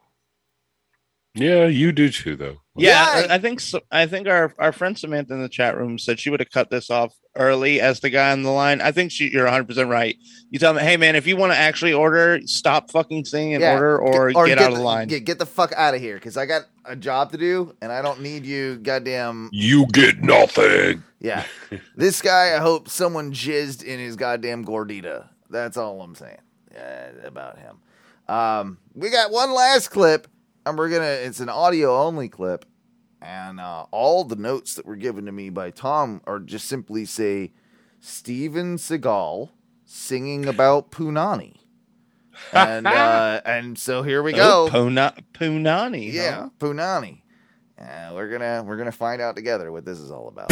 [SPEAKER 2] Yeah, you do too, though.
[SPEAKER 8] Yeah,
[SPEAKER 7] Yeah.
[SPEAKER 8] I, I think so. I think our, our friend Samantha in the chat room said she would have cut this off early as the guy on the line. I think she, you're one hundred percent right. You tell them, hey, man, if you want to actually order, stop fucking saying and
[SPEAKER 7] Yeah,
[SPEAKER 8] order or,
[SPEAKER 7] get- or
[SPEAKER 8] get,
[SPEAKER 7] get
[SPEAKER 8] out of the line.
[SPEAKER 7] Get, get the fuck out of here because I got a job to do and I don't need you goddamn.
[SPEAKER 2] You get nothing.
[SPEAKER 7] Yeah. This guy, I hope someone jizzed in his goddamn gordita. That's all I'm saying uh, about him. Um, we got one last clip, and we're gonna. It's an audio only clip, and uh, all the notes that were given to me by Tom are just simply say Steven Seagal singing about Punani, and uh, and so here we go.
[SPEAKER 8] Oh, Puna- Punani.
[SPEAKER 7] Yeah,
[SPEAKER 8] huh?
[SPEAKER 7] Punani. Uh, we're gonna we're gonna find out together what this is all about.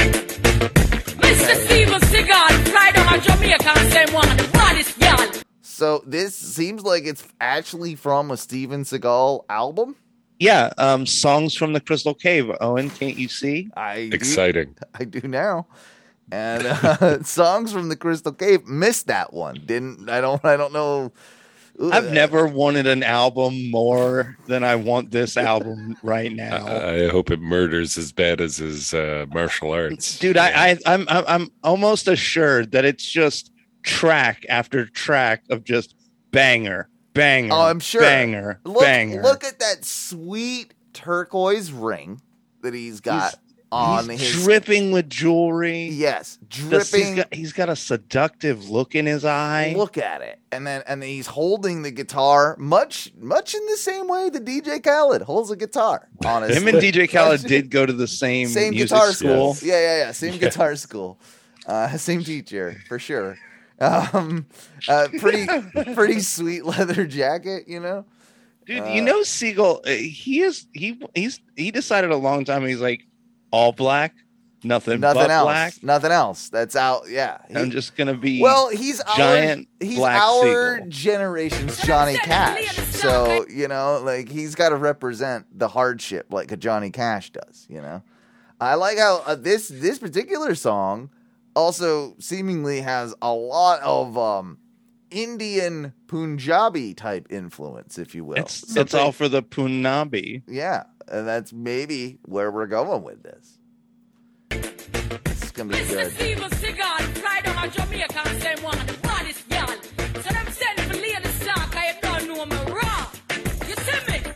[SPEAKER 18] Mister Steven Seagal, fly down to Jamaica and say one of the baddest gal.
[SPEAKER 7] So this seems like it's actually from a Steven Seagal album.
[SPEAKER 8] Yeah, um, songs from the Crystal Cave. Owen, can't you see?
[SPEAKER 7] I
[SPEAKER 2] Exciting.
[SPEAKER 7] Do, I do now. And uh, songs from the Crystal Cave. Missed that one. Didn't I? Don't. I don't know.
[SPEAKER 8] I've never wanted an album more than I want this album right now.
[SPEAKER 2] I, I hope it murders as bad as his uh, martial arts.
[SPEAKER 8] Dude, I, I, I'm, I'm, I'm almost assured that it's just track after track of just banger, banger.
[SPEAKER 7] Oh, I'm sure.
[SPEAKER 8] Banger,
[SPEAKER 7] look,
[SPEAKER 8] banger.
[SPEAKER 7] Look at that sweet turquoise ring that he's got
[SPEAKER 8] He's-
[SPEAKER 7] on
[SPEAKER 8] he's
[SPEAKER 7] his
[SPEAKER 8] dripping with jewelry.
[SPEAKER 7] Yes,
[SPEAKER 8] Just- He's
[SPEAKER 7] dripping.
[SPEAKER 8] got, he's got a seductive look in his eye.
[SPEAKER 7] Look at it, and then and then he's holding the guitar much much in the same way that D J Khaled holds a guitar. Honestly,
[SPEAKER 8] Him and D J Khaled did go to the same,
[SPEAKER 7] same
[SPEAKER 8] music
[SPEAKER 7] guitar
[SPEAKER 8] school.
[SPEAKER 7] school. Yeah, yeah, yeah. Same
[SPEAKER 8] Yeah.
[SPEAKER 7] guitar school. Uh, same teacher for sure. Um, uh, pretty pretty sweet leather jacket, you know.
[SPEAKER 8] Dude,
[SPEAKER 7] Uh,
[SPEAKER 8] you know Siegel, uh, he is he he's he decided a long time. He's like all black, nothing,
[SPEAKER 7] Nothing
[SPEAKER 8] but
[SPEAKER 7] else.
[SPEAKER 8] black.
[SPEAKER 7] Nothing else. That's out. Yeah.
[SPEAKER 8] I'm just gonna be
[SPEAKER 7] Well, he's
[SPEAKER 8] giant
[SPEAKER 7] our, he's
[SPEAKER 8] black
[SPEAKER 7] our
[SPEAKER 8] Siegel.
[SPEAKER 7] generation's Johnny Cash. So, you know, like he's got to represent the hardship like a Johnny Cash does, you know. I like how uh, this this particular song also seemingly has a lot of um, Indian Punjabi type influence, if you will.
[SPEAKER 8] It's it's
[SPEAKER 7] Something-
[SPEAKER 8] all for the Punabi.
[SPEAKER 7] Yeah, and that's maybe where we're going with this. It's gonna be good.
[SPEAKER 18] Steven Seagal, fly down to Jamaica and say one of the baddest gal. So them send for lady stock, I don't know me raw. You see me?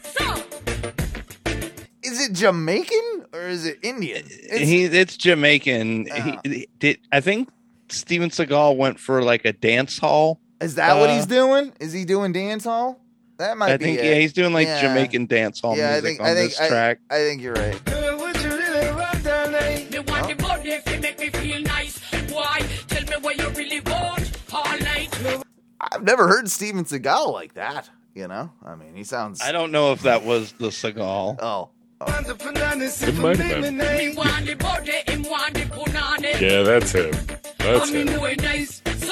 [SPEAKER 18] So,
[SPEAKER 7] Is it Jamaican or is it Indian? It's,
[SPEAKER 8] He it's Jamaican.
[SPEAKER 7] Oh.
[SPEAKER 8] He, he did I think Steven Seagal went for like a dance hall.
[SPEAKER 7] is that what
[SPEAKER 8] uh,
[SPEAKER 7] he's doing? Is he doing dance hall? That might
[SPEAKER 8] I
[SPEAKER 7] be.
[SPEAKER 8] think
[SPEAKER 7] it.
[SPEAKER 8] yeah, he's doing like
[SPEAKER 7] Yeah.
[SPEAKER 8] Jamaican dance hall
[SPEAKER 7] Yeah, I
[SPEAKER 8] music
[SPEAKER 7] think
[SPEAKER 8] on
[SPEAKER 7] I think
[SPEAKER 8] this
[SPEAKER 7] I,
[SPEAKER 8] track.
[SPEAKER 7] I think you're right.
[SPEAKER 18] me want the body if you make me feel nice. Why? Tell me what you really want all night.
[SPEAKER 7] I've never heard Steven Seagal like that. You know, I mean, he sounds.
[SPEAKER 8] I don't know if that was the Seagal.
[SPEAKER 7] Oh.
[SPEAKER 2] It might have been.
[SPEAKER 18] Me want the body, him want the punani.
[SPEAKER 2] Yeah, that's him. That's
[SPEAKER 18] And me
[SPEAKER 2] him.
[SPEAKER 18] know it nice. So,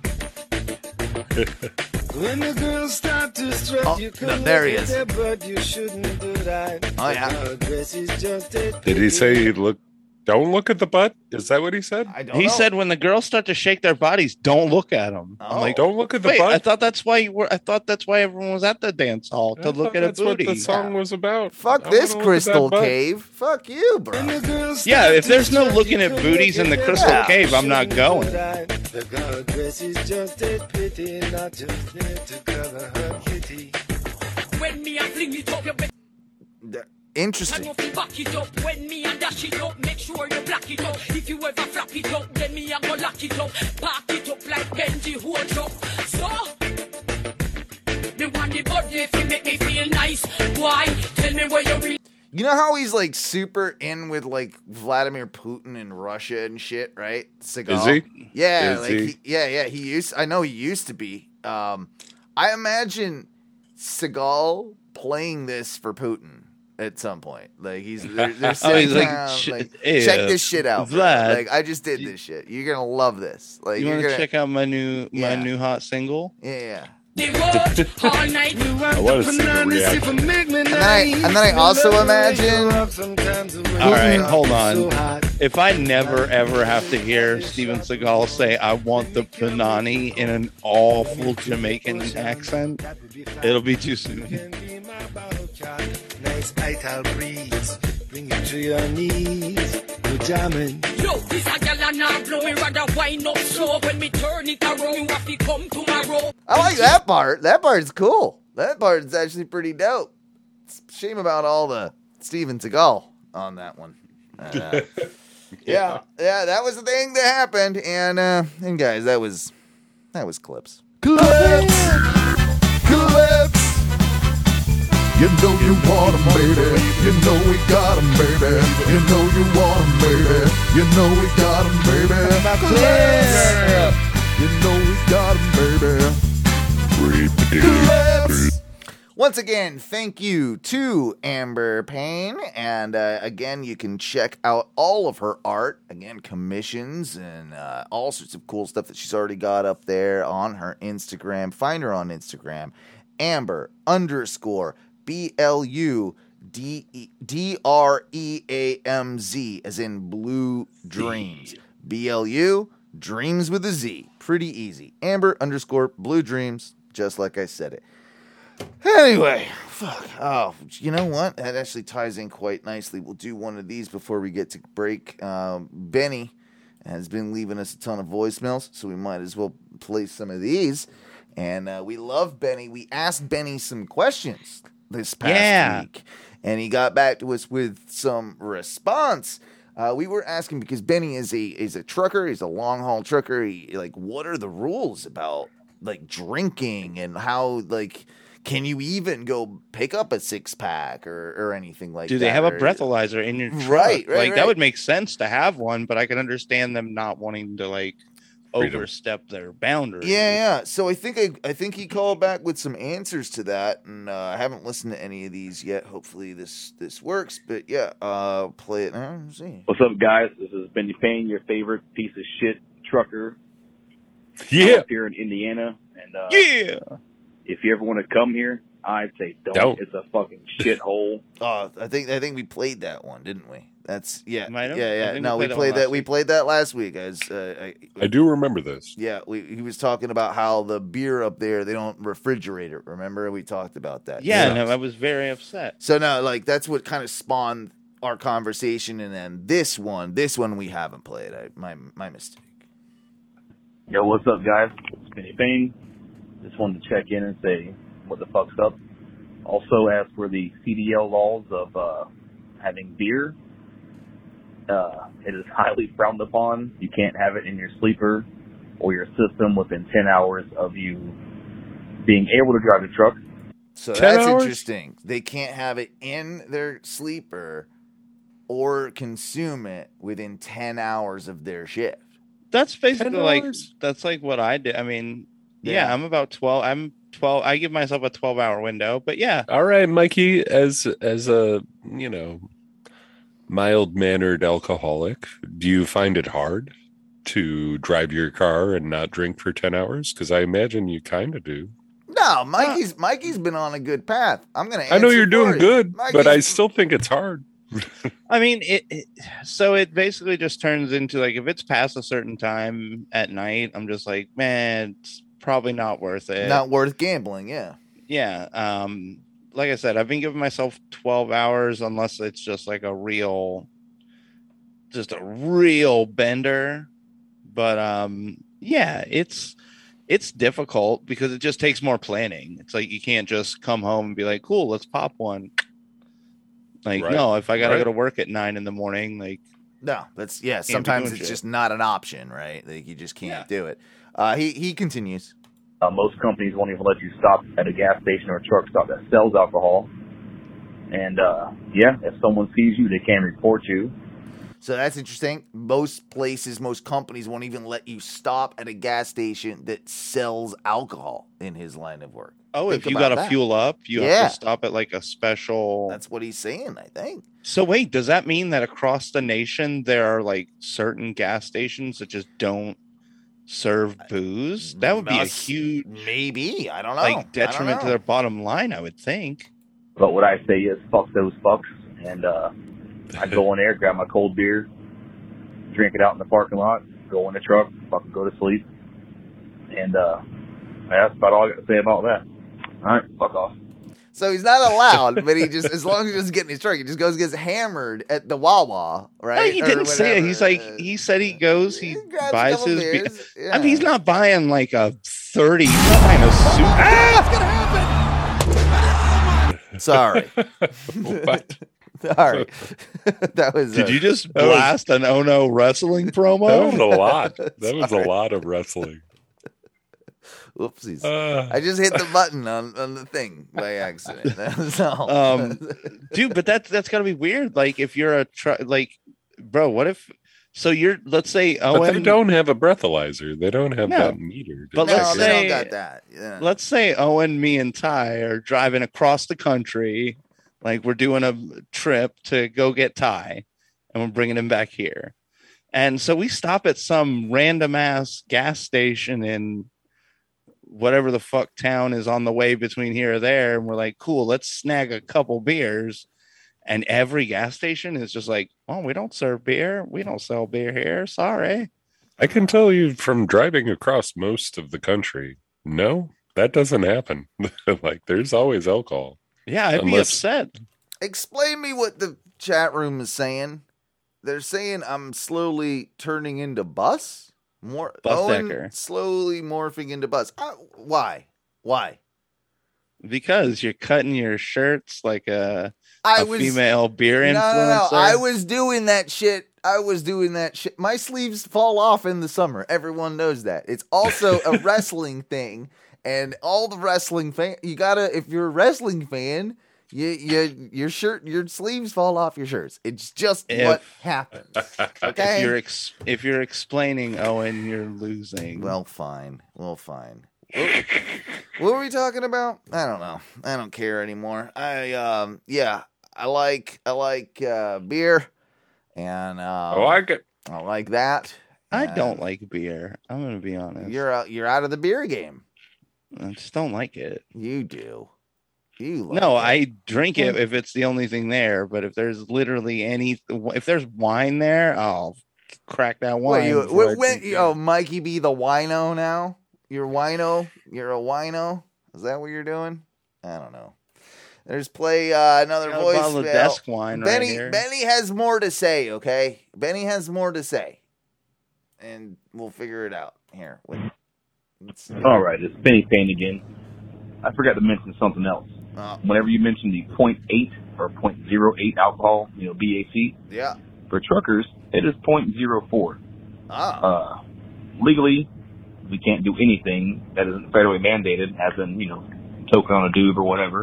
[SPEAKER 4] When the girls start to strut,
[SPEAKER 7] Oh,
[SPEAKER 4] you
[SPEAKER 7] no,
[SPEAKER 4] can
[SPEAKER 7] there he
[SPEAKER 4] look
[SPEAKER 7] is.
[SPEAKER 4] at their butt, you shouldn't do that.
[SPEAKER 7] Oh, yeah.
[SPEAKER 4] Her dress is just a
[SPEAKER 2] Did he say look? Don't look at the butt? Is that what he said?
[SPEAKER 7] I don't
[SPEAKER 8] He
[SPEAKER 7] know.
[SPEAKER 8] said when the girls start to shake their bodies, don't look at them. I'm
[SPEAKER 7] Oh.
[SPEAKER 8] like,
[SPEAKER 2] Don't look at the
[SPEAKER 8] wait,
[SPEAKER 2] butt.
[SPEAKER 8] I thought that's why you were. I thought that's why everyone was at the dance hall to
[SPEAKER 2] I
[SPEAKER 8] look
[SPEAKER 2] thought
[SPEAKER 8] at a
[SPEAKER 2] that's what
[SPEAKER 8] booty.
[SPEAKER 2] the song was about.
[SPEAKER 7] Fuck
[SPEAKER 2] I
[SPEAKER 7] this
[SPEAKER 2] wanna look at
[SPEAKER 7] crystal
[SPEAKER 2] that butt.
[SPEAKER 7] cave. Fuck you, bro.
[SPEAKER 8] Yeah, if there's no looking at booties in the crystal
[SPEAKER 7] Yeah.
[SPEAKER 8] cave, I'm not going.
[SPEAKER 4] The girl dress is just a pity, not just there to cover her kitty.
[SPEAKER 18] when me a fling it up, you better
[SPEAKER 7] Interesting.
[SPEAKER 18] know fi back it up. When me a dash it up, make sure you black it up. If you ever flap it up, then me a go lock it up. Park it up like Benji hold up. So, me want the body if you make me feel nice. Why? Tell me where you really.
[SPEAKER 7] You know how he's like super in with like Vladimir Putin and Russia and shit, right? Seagal.
[SPEAKER 2] Is he?
[SPEAKER 7] Yeah,
[SPEAKER 2] Is
[SPEAKER 7] like
[SPEAKER 2] he?
[SPEAKER 7] he- yeah, yeah. He used. I know he used to be. Um, I imagine Seagal playing this for Putin at some point. Like he's they're, they're
[SPEAKER 8] Oh,
[SPEAKER 7] sitting
[SPEAKER 8] he's like,
[SPEAKER 7] down,
[SPEAKER 8] "Sh-
[SPEAKER 7] like,
[SPEAKER 8] hey,
[SPEAKER 7] check
[SPEAKER 8] uh,
[SPEAKER 7] this shit out, bro.
[SPEAKER 8] Vlad,
[SPEAKER 7] Like I just did this shit. You're gonna love this. Like
[SPEAKER 8] You
[SPEAKER 7] you're
[SPEAKER 8] want to
[SPEAKER 7] gonna
[SPEAKER 8] check out my new my
[SPEAKER 7] Yeah.
[SPEAKER 8] new hot single?
[SPEAKER 7] yeah, yeah.
[SPEAKER 18] The road all night.
[SPEAKER 2] I want to see the reaction.
[SPEAKER 7] And then I and then I also imagine.
[SPEAKER 8] All right, hold on. If I never ever have to hear Steven Seagal say "I want the banani" in an awful Jamaican accent, it'll be too soon.
[SPEAKER 4] Nice ital breeze, bring you to your knees. Good jamming.
[SPEAKER 18] Yo, this a gal and now blow me rather wind up slow. When me turn it around, you have to come tomorrow.
[SPEAKER 7] I like that part. That part's cool. That part's actually pretty dope. It's a shame about all the Steven Seagal on that one. Uh, yeah, yeah, that was the thing that happened, and uh, and guys, that was that was clips.
[SPEAKER 6] Clips, clips. You know you want 'em, baby. You know we got 'em, baby. You know you want 'em, baby. You know we got 'em, baby. Clips. You know we got 'em, baby. Clips.
[SPEAKER 7] Once again, thank you to Amber Payne. And uh, again, you can check out all of her art. Again, commissions and uh, all sorts of cool stuff that she's already got up there on her Instagram. Find her on Instagram. Amber underscore B L U D D R E A M Z, as in Blue Dreams. B L U, Dreams with a Z. Pretty easy. Amber underscore Blue Dreams, just like I said it. Anyway, fuck. Oh, you know what? That actually ties in quite nicely. We'll do one of these before we get to break. Um, Benny has been leaving us a ton of voicemails, so we might as well play some of these. And uh, we love Benny. We asked Benny some questions this past
[SPEAKER 8] Yeah.
[SPEAKER 7] week, and he got back to us with some response. Uh, we were asking because Benny is a is a trucker. He's a long haul trucker. He, like, what are the rules about like drinking and how like can you even go pick up a six pack or, or anything like
[SPEAKER 8] Do
[SPEAKER 7] that?
[SPEAKER 8] they have a
[SPEAKER 7] Or-
[SPEAKER 8] breathalyzer in your truck?
[SPEAKER 7] Right, right,
[SPEAKER 8] Like
[SPEAKER 7] right.
[SPEAKER 8] that would make sense to have one, but I can understand them not wanting to like
[SPEAKER 2] Freedom.
[SPEAKER 8] overstep their boundaries.
[SPEAKER 7] Yeah, yeah. So I think I, I think he called back with some answers to that, and uh, I haven't listened to any of these yet. Hopefully this this works. But yeah, uh, play it now. Let's see.
[SPEAKER 19] What's up, guys? This is Benny Payne, your favorite piece of shit trucker.
[SPEAKER 2] Yeah.
[SPEAKER 19] I'm up here in Indiana, and uh,
[SPEAKER 8] yeah.
[SPEAKER 19] if you ever want to come here, I'd say don't.
[SPEAKER 2] Don't.
[SPEAKER 19] It's a fucking shithole.
[SPEAKER 7] Oh, I think I think we played that one, didn't we? That's yeah,
[SPEAKER 8] Might have.
[SPEAKER 7] yeah,
[SPEAKER 8] I
[SPEAKER 7] yeah.
[SPEAKER 8] think
[SPEAKER 7] No,
[SPEAKER 8] we
[SPEAKER 7] we
[SPEAKER 8] played that
[SPEAKER 7] played
[SPEAKER 8] one
[SPEAKER 7] that.
[SPEAKER 8] last
[SPEAKER 7] We
[SPEAKER 8] week.
[SPEAKER 7] played that last week, guys. Uh, I,
[SPEAKER 2] I do remember this.
[SPEAKER 7] yeah, we, he was talking about how the beer up there they don't refrigerate it. Remember, we talked about that.
[SPEAKER 8] Yeah, no, I was very upset.
[SPEAKER 7] So no, like that's what kind of spawned our conversation, and then this one, this one we haven't played. I, my my mistake.
[SPEAKER 19] Yo, what's up, guys? It's Benny Payne. Just wanted to check in and say what the fuck's up. Also, as for the C D L laws of uh, having beer, uh, it is highly frowned upon. You can't have it in your sleeper or your system within ten hours of you being able to drive the truck.
[SPEAKER 7] So
[SPEAKER 2] ten
[SPEAKER 7] that's
[SPEAKER 2] hours?
[SPEAKER 7] interesting. They can't have it in their sleeper or consume it within ten hours of their shift.
[SPEAKER 8] That's basically
[SPEAKER 2] ten
[SPEAKER 8] like
[SPEAKER 2] hours?
[SPEAKER 8] that's like what I did. I mean, yeah,
[SPEAKER 7] Yeah.
[SPEAKER 8] I'm about twelve. I'm twelve. I give myself a twelve hour window, but yeah,
[SPEAKER 2] All right, Mikey, as as a you know mild mannered alcoholic, do you find it hard to drive your car and not drink for ten hours? Because I imagine you kind of do.
[SPEAKER 7] No, Mikey's Mikey's been on a good path. I'm gonna.
[SPEAKER 2] I know
[SPEAKER 7] answer
[SPEAKER 2] you're
[SPEAKER 7] for
[SPEAKER 2] doing
[SPEAKER 7] you.
[SPEAKER 2] good, but I
[SPEAKER 7] Mikey's-
[SPEAKER 2] still think it's hard.
[SPEAKER 8] I mean, it, it. So it basically just turns into like if it's past a certain time at night, I'm just like, man, it's probably not worth it.
[SPEAKER 7] not worth gambling. Yeah.
[SPEAKER 8] Yeah. Um. Like I said, I've been giving myself twelve hours unless it's just like a real, just a real bender. But um, yeah, it's it's difficult because it just takes more planning. It's like you can't just come home and be like, cool, let's pop one. Like,
[SPEAKER 2] Right.
[SPEAKER 8] no, if I gotta
[SPEAKER 2] Right.
[SPEAKER 8] go to work at nine in the morning, like,
[SPEAKER 7] No, that's yeah.
[SPEAKER 8] be
[SPEAKER 7] Sometimes
[SPEAKER 8] doing
[SPEAKER 7] it's
[SPEAKER 8] shit.
[SPEAKER 7] just not an option, right? Like you just can't do it. Uh, he he continues.
[SPEAKER 19] Uh, most companies won't even let you stop at a gas station or a truck stop that sells alcohol. And uh, yeah, if someone sees you, they can report you.
[SPEAKER 7] So that's interesting. Most places, most companies won't even let you stop at a gas station that sells alcohol in his line of work.
[SPEAKER 8] oh,
[SPEAKER 7] Think
[SPEAKER 8] if you
[SPEAKER 7] about
[SPEAKER 8] gotta
[SPEAKER 7] that.
[SPEAKER 8] fuel up, you
[SPEAKER 7] Yeah.
[SPEAKER 8] have to stop at like a special.
[SPEAKER 7] That's what he's saying, I think.
[SPEAKER 8] So wait, does that mean that across the nation there are like certain gas stations that just don't serve booze? That would be a
[SPEAKER 7] Must-
[SPEAKER 8] huge,
[SPEAKER 7] maybe. I don't know. I
[SPEAKER 8] like
[SPEAKER 7] don't
[SPEAKER 8] detriment to
[SPEAKER 7] know.
[SPEAKER 8] their bottom line, I would think.
[SPEAKER 19] But what I say is, fuck those fucks. And uh, I go in there, grab my cold beer, drink it out in the parking lot, go in the truck, fucking go to sleep. And uh, that's about all I got to say about that. All right, fuck off.
[SPEAKER 7] So he's not allowed, but he just, as long as he doesn't get in his truck, he just goes and gets hammered at the Wawa, right?
[SPEAKER 8] No, he
[SPEAKER 7] Or
[SPEAKER 8] didn't say it.
[SPEAKER 7] whatever.
[SPEAKER 8] He's like, he said he goes, he
[SPEAKER 7] grabs a
[SPEAKER 8] buys
[SPEAKER 7] couple
[SPEAKER 8] his beer.
[SPEAKER 7] beers,
[SPEAKER 8] I mean, he's
[SPEAKER 7] yeah.
[SPEAKER 8] not buying like a thirty. He's not buying a suit. Ah!
[SPEAKER 7] Sorry.
[SPEAKER 2] What?
[SPEAKER 7] Sorry. That was.
[SPEAKER 8] Did
[SPEAKER 7] uh,
[SPEAKER 8] you just
[SPEAKER 2] That was-
[SPEAKER 8] blast an Oh No wrestling promo?
[SPEAKER 2] That was a lot. That was a
[SPEAKER 7] Sorry.
[SPEAKER 2] lot of wrestling.
[SPEAKER 7] Whoopsies.
[SPEAKER 2] Uh.
[SPEAKER 7] I just hit the button on, on the thing by accident. That was all.
[SPEAKER 8] Um, dude, but that's that's gotta be weird. Like, if you're a truck, like, bro, what if? So you're, let's say,
[SPEAKER 2] but
[SPEAKER 8] Owen.
[SPEAKER 2] they don't have a breathalyzer. They don't have
[SPEAKER 8] No.
[SPEAKER 2] that meter. to
[SPEAKER 8] But
[SPEAKER 2] check
[SPEAKER 8] let's
[SPEAKER 2] it.
[SPEAKER 7] they
[SPEAKER 8] say,
[SPEAKER 7] don't got that. Yeah.
[SPEAKER 8] let's say Owen, me, and Ty are driving across the country, like we're doing a trip to go get Ty, and we're bringing him back here. And so we stop at some random ass gas station in whatever the fuck town is on the way between here or there, and we're like, cool, let's snag a couple beers. And every gas station is just like, oh, we don't serve beer. We don't sell beer here. Sorry.
[SPEAKER 2] I can tell you from driving across most of the country, no, that doesn't happen. Like, there's always alcohol.
[SPEAKER 8] Yeah, I'd be
[SPEAKER 2] Unless-
[SPEAKER 8] upset.
[SPEAKER 7] Explain me what the chat room is saying. They're saying I'm slowly turning into bus. More
[SPEAKER 8] Bus
[SPEAKER 7] Owen
[SPEAKER 8] decker.
[SPEAKER 7] slowly morphing into bus. Uh, why? Why?
[SPEAKER 8] Because you're cutting your shirts like a,
[SPEAKER 7] I
[SPEAKER 8] a
[SPEAKER 7] was
[SPEAKER 8] female beer
[SPEAKER 7] no,
[SPEAKER 8] influencer.
[SPEAKER 7] no, no. I was doing that shit. I was doing that shit. My sleeves fall off in the summer. Everyone knows that. It's also a wrestling thing, and all the wrestling fan. You gotta, if you're a wrestling fan, you you your shirt, your sleeves fall off your shirts. It's just
[SPEAKER 8] If-
[SPEAKER 7] what happens. Okay.
[SPEAKER 8] If you're ex- if you're explaining, Owen, you're losing.
[SPEAKER 7] Well, fine. Well, fine. What, what were we talking about? I don't know. I don't care anymore. I um yeah, I like I like uh, beer, and um,
[SPEAKER 2] Oh, I get.
[SPEAKER 7] I like that.
[SPEAKER 8] I
[SPEAKER 7] And
[SPEAKER 8] don't like beer. I'm gonna be honest.
[SPEAKER 7] You're out. You're out of the beer game.
[SPEAKER 8] I just don't like it.
[SPEAKER 7] You do. You like
[SPEAKER 8] No,
[SPEAKER 7] it.
[SPEAKER 8] I drink it if it's the only thing there. But if there's literally any, if there's wine there, I'll crack that
[SPEAKER 7] What,
[SPEAKER 8] wine.
[SPEAKER 7] you,
[SPEAKER 8] before I
[SPEAKER 7] when, when,
[SPEAKER 8] drink it.
[SPEAKER 7] oh, Mikey be the wino now? You're wino? You're a wino? Is that what you're doing? I don't know. There's play uh, another
[SPEAKER 8] Got a bottle of
[SPEAKER 7] voicemail.
[SPEAKER 8] desk wine right
[SPEAKER 7] Benny,
[SPEAKER 8] here.
[SPEAKER 7] Benny has more to say, okay? Benny has more to say. And we'll figure it out here. Wait. Let's-
[SPEAKER 19] All right, it's Benny Payne again. I forgot to mention something else.
[SPEAKER 7] Oh,
[SPEAKER 19] Whenever you mention the point eight or point zero eight alcohol, you know, B A C,
[SPEAKER 7] yeah.
[SPEAKER 19] for truckers, it is point zero four.
[SPEAKER 7] Ah.
[SPEAKER 19] Uh, legally, we can't do anything that isn't federally mandated, as in, you know, token on a doob or whatever.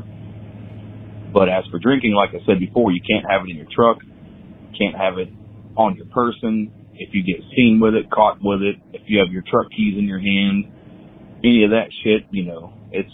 [SPEAKER 19] But as for drinking, like I said before, you can't have it in your truck, can't have it on your person. If you get seen with it, caught with it, if you have your truck keys in your hand, any of that shit, you know, it's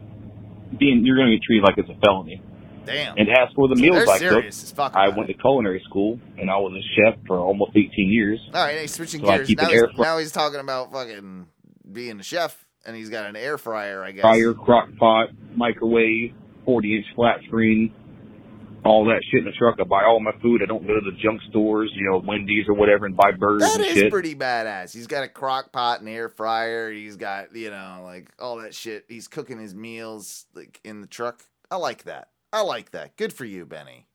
[SPEAKER 19] being, you're going to get treated like it's a felony.
[SPEAKER 7] Damn.
[SPEAKER 19] And as for the meals
[SPEAKER 7] They're
[SPEAKER 19] I
[SPEAKER 7] serious as
[SPEAKER 19] cook,
[SPEAKER 7] fuck
[SPEAKER 19] I
[SPEAKER 7] about
[SPEAKER 19] went to culinary school, and I was a chef for almost eighteen years.
[SPEAKER 7] All right, he's switching
[SPEAKER 19] So I
[SPEAKER 7] gears.
[SPEAKER 19] keep
[SPEAKER 7] Now
[SPEAKER 19] an
[SPEAKER 7] he's,
[SPEAKER 19] air fry-
[SPEAKER 7] now he's talking about fucking being a chef, and he's got an air fryer, I guess.
[SPEAKER 19] Fryer, crock pot, microwave, forty inch flat screen, all that shit in the truck. I buy all my food. I don't go to the junk stores, you know, Wendy's or whatever, and buy burgers
[SPEAKER 7] That
[SPEAKER 19] and
[SPEAKER 7] is
[SPEAKER 19] shit.
[SPEAKER 7] pretty badass. He's got a crock pot and air fryer. He's got, you know, like all that shit. He's cooking his meals like in the truck. I like that. I like that. Good for you, Benny.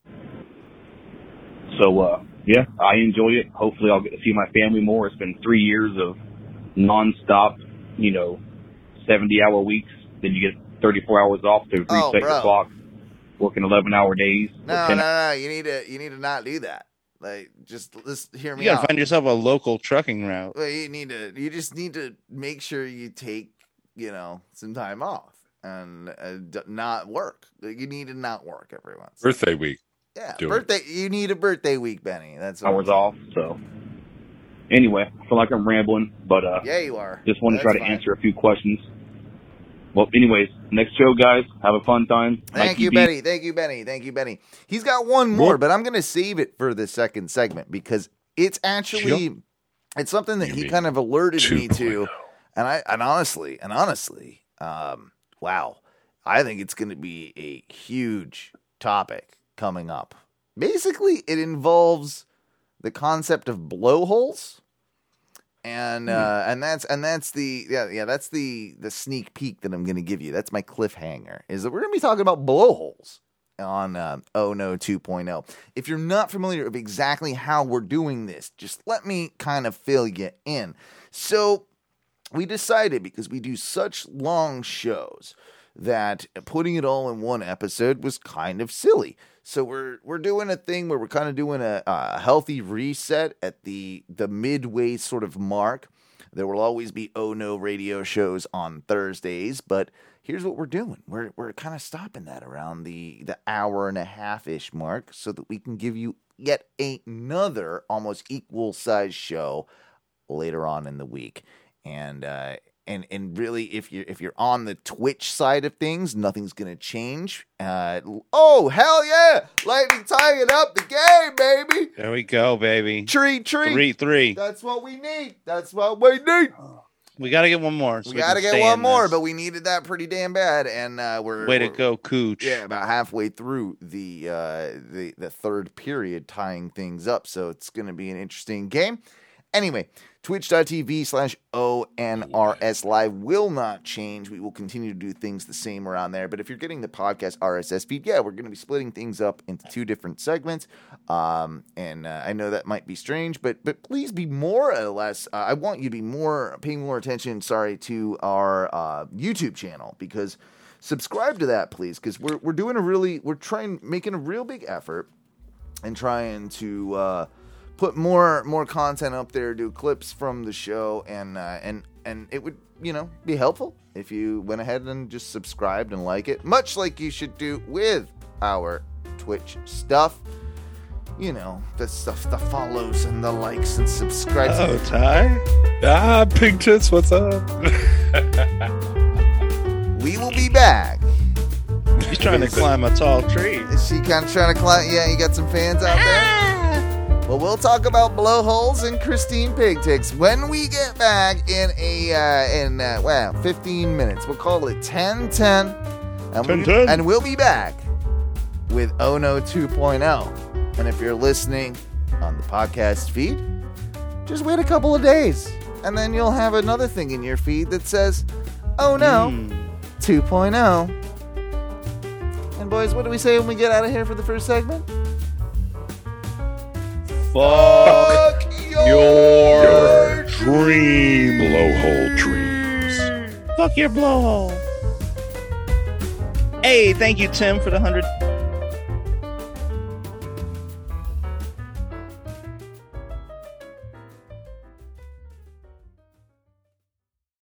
[SPEAKER 19] So, uh, yeah, I enjoy it. Hopefully I'll get to see my family more. It's been three years of nonstop, you know, seventy hour weeks. Then you get thirty-four hours off to reset
[SPEAKER 7] Oh,
[SPEAKER 19] your
[SPEAKER 7] bro.
[SPEAKER 19] clock, working eleven hour days.
[SPEAKER 7] No,
[SPEAKER 19] ten
[SPEAKER 7] no, no. You need to. You need to not do that. Like, just let's hear me
[SPEAKER 8] You gotta
[SPEAKER 7] out.
[SPEAKER 8] find yourself a local trucking route.
[SPEAKER 7] Well, you need to. You just need to make sure you take, you know, some time off and uh, d- not work. You need to not work every once.
[SPEAKER 2] Birthday week.
[SPEAKER 7] Yeah,
[SPEAKER 2] Do it.
[SPEAKER 7] birthday. You need a birthday week, Benny. That's what
[SPEAKER 19] hours
[SPEAKER 7] I'm
[SPEAKER 19] off. So, anyway, I feel like I'm rambling, but uh,
[SPEAKER 7] Yeah, you are.
[SPEAKER 19] just want to
[SPEAKER 7] That's
[SPEAKER 19] try to
[SPEAKER 7] fine.
[SPEAKER 19] answer a few questions. Well, anyways, next show, guys. Have a fun time.
[SPEAKER 7] Thank
[SPEAKER 19] Mikey
[SPEAKER 7] you,
[SPEAKER 19] B.
[SPEAKER 7] Benny. Thank you, Benny. Thank you, Benny. He's got one more, but I'm going to save it for the second segment because it's actually
[SPEAKER 2] Sure.
[SPEAKER 7] it's something that
[SPEAKER 2] You
[SPEAKER 7] he
[SPEAKER 2] mean
[SPEAKER 7] kind of alerted me to,
[SPEAKER 2] two point
[SPEAKER 7] and I and honestly, and honestly, um, wow, I think it's going to be a huge topic coming up. Basically, it involves the concept of blowholes. And uh, and that's and that's the yeah yeah that's the the sneak peek that I'm going to give you. That's my cliffhanger. Is that we're going to be talking about blowholes on uh, Oh No two point oh. If you're not familiar with exactly how we're doing this, just let me kind of fill you in. So we decided, because we do such long shows, that putting it all in one episode was kind of silly. So we're we're doing a thing where we're kind of doing a, a healthy reset at the the midway sort of mark. There will always be Oh No radio shows on Thursdays, but here's what we're doing. We're we're kind of stopping that around the the hour and a half ish mark so that we can give you yet another almost equal size show later on in the week. And uh, and and really, if you're if you're on the Twitch side of things, nothing's gonna change. Uh, oh hell yeah! Lightning tying up the game, baby.
[SPEAKER 8] There we go, baby.
[SPEAKER 7] Tree, tree,
[SPEAKER 8] three, three.
[SPEAKER 7] That's what we need. That's what we need.
[SPEAKER 8] We got to get one more. So
[SPEAKER 7] we
[SPEAKER 8] we
[SPEAKER 7] got to
[SPEAKER 8] can
[SPEAKER 7] get
[SPEAKER 8] stay
[SPEAKER 7] one
[SPEAKER 8] in
[SPEAKER 7] more,
[SPEAKER 8] this.
[SPEAKER 7] but we needed that pretty damn bad. And uh, we're
[SPEAKER 8] Way to
[SPEAKER 7] we're-
[SPEAKER 8] go, Cooch.
[SPEAKER 7] Yeah, about halfway through the uh, the the third period, tying things up. So it's going to be an interesting game. Anyway, twitch.tv slash ONRS Live will not change. We will continue to do things the same around there. But if you're getting the podcast R S S feed, yeah, we're going to be splitting things up into two different segments. Um, and uh, I know that might be strange, but but please be more or less, uh, I want you to be more, paying more attention, sorry, to our uh, YouTube channel, because subscribe to that, please, because we're, we're doing a really, we're trying, making a real big effort and trying to, uh, put more more content up there, do clips from the show, and uh, and and it would, you know, be helpful if you went ahead and just subscribed and like it, much like you should do with our Twitch stuff. You know, the stuff, the follows and the likes and subscribes.
[SPEAKER 8] Oh, Ty.
[SPEAKER 2] Ah, Pink Tits, what's up?
[SPEAKER 7] We will be back.
[SPEAKER 8] He's trying to climb a tall tree.
[SPEAKER 7] Is she kind of trying to climb? Yeah, you got some fans out there? Well, we'll talk about blowholes and Christine Pigticks when we get back in a uh, in uh, well fifteen minutes. We'll call it ten ten, and,
[SPEAKER 8] ten,
[SPEAKER 7] we,
[SPEAKER 8] ten.
[SPEAKER 7] and we'll be back with Oh No two point oh. And if you're listening on the podcast feed, just wait a couple of days, and then you'll have another thing in your feed that says Oh No
[SPEAKER 8] Mm.
[SPEAKER 7] two point oh. And boys, what do we say when we get out of here for the first segment?
[SPEAKER 8] Fuck
[SPEAKER 7] your,
[SPEAKER 2] your dream blowhole dreams.
[SPEAKER 8] Fuck your blowhole. Hey, thank you, Tim, for the hundred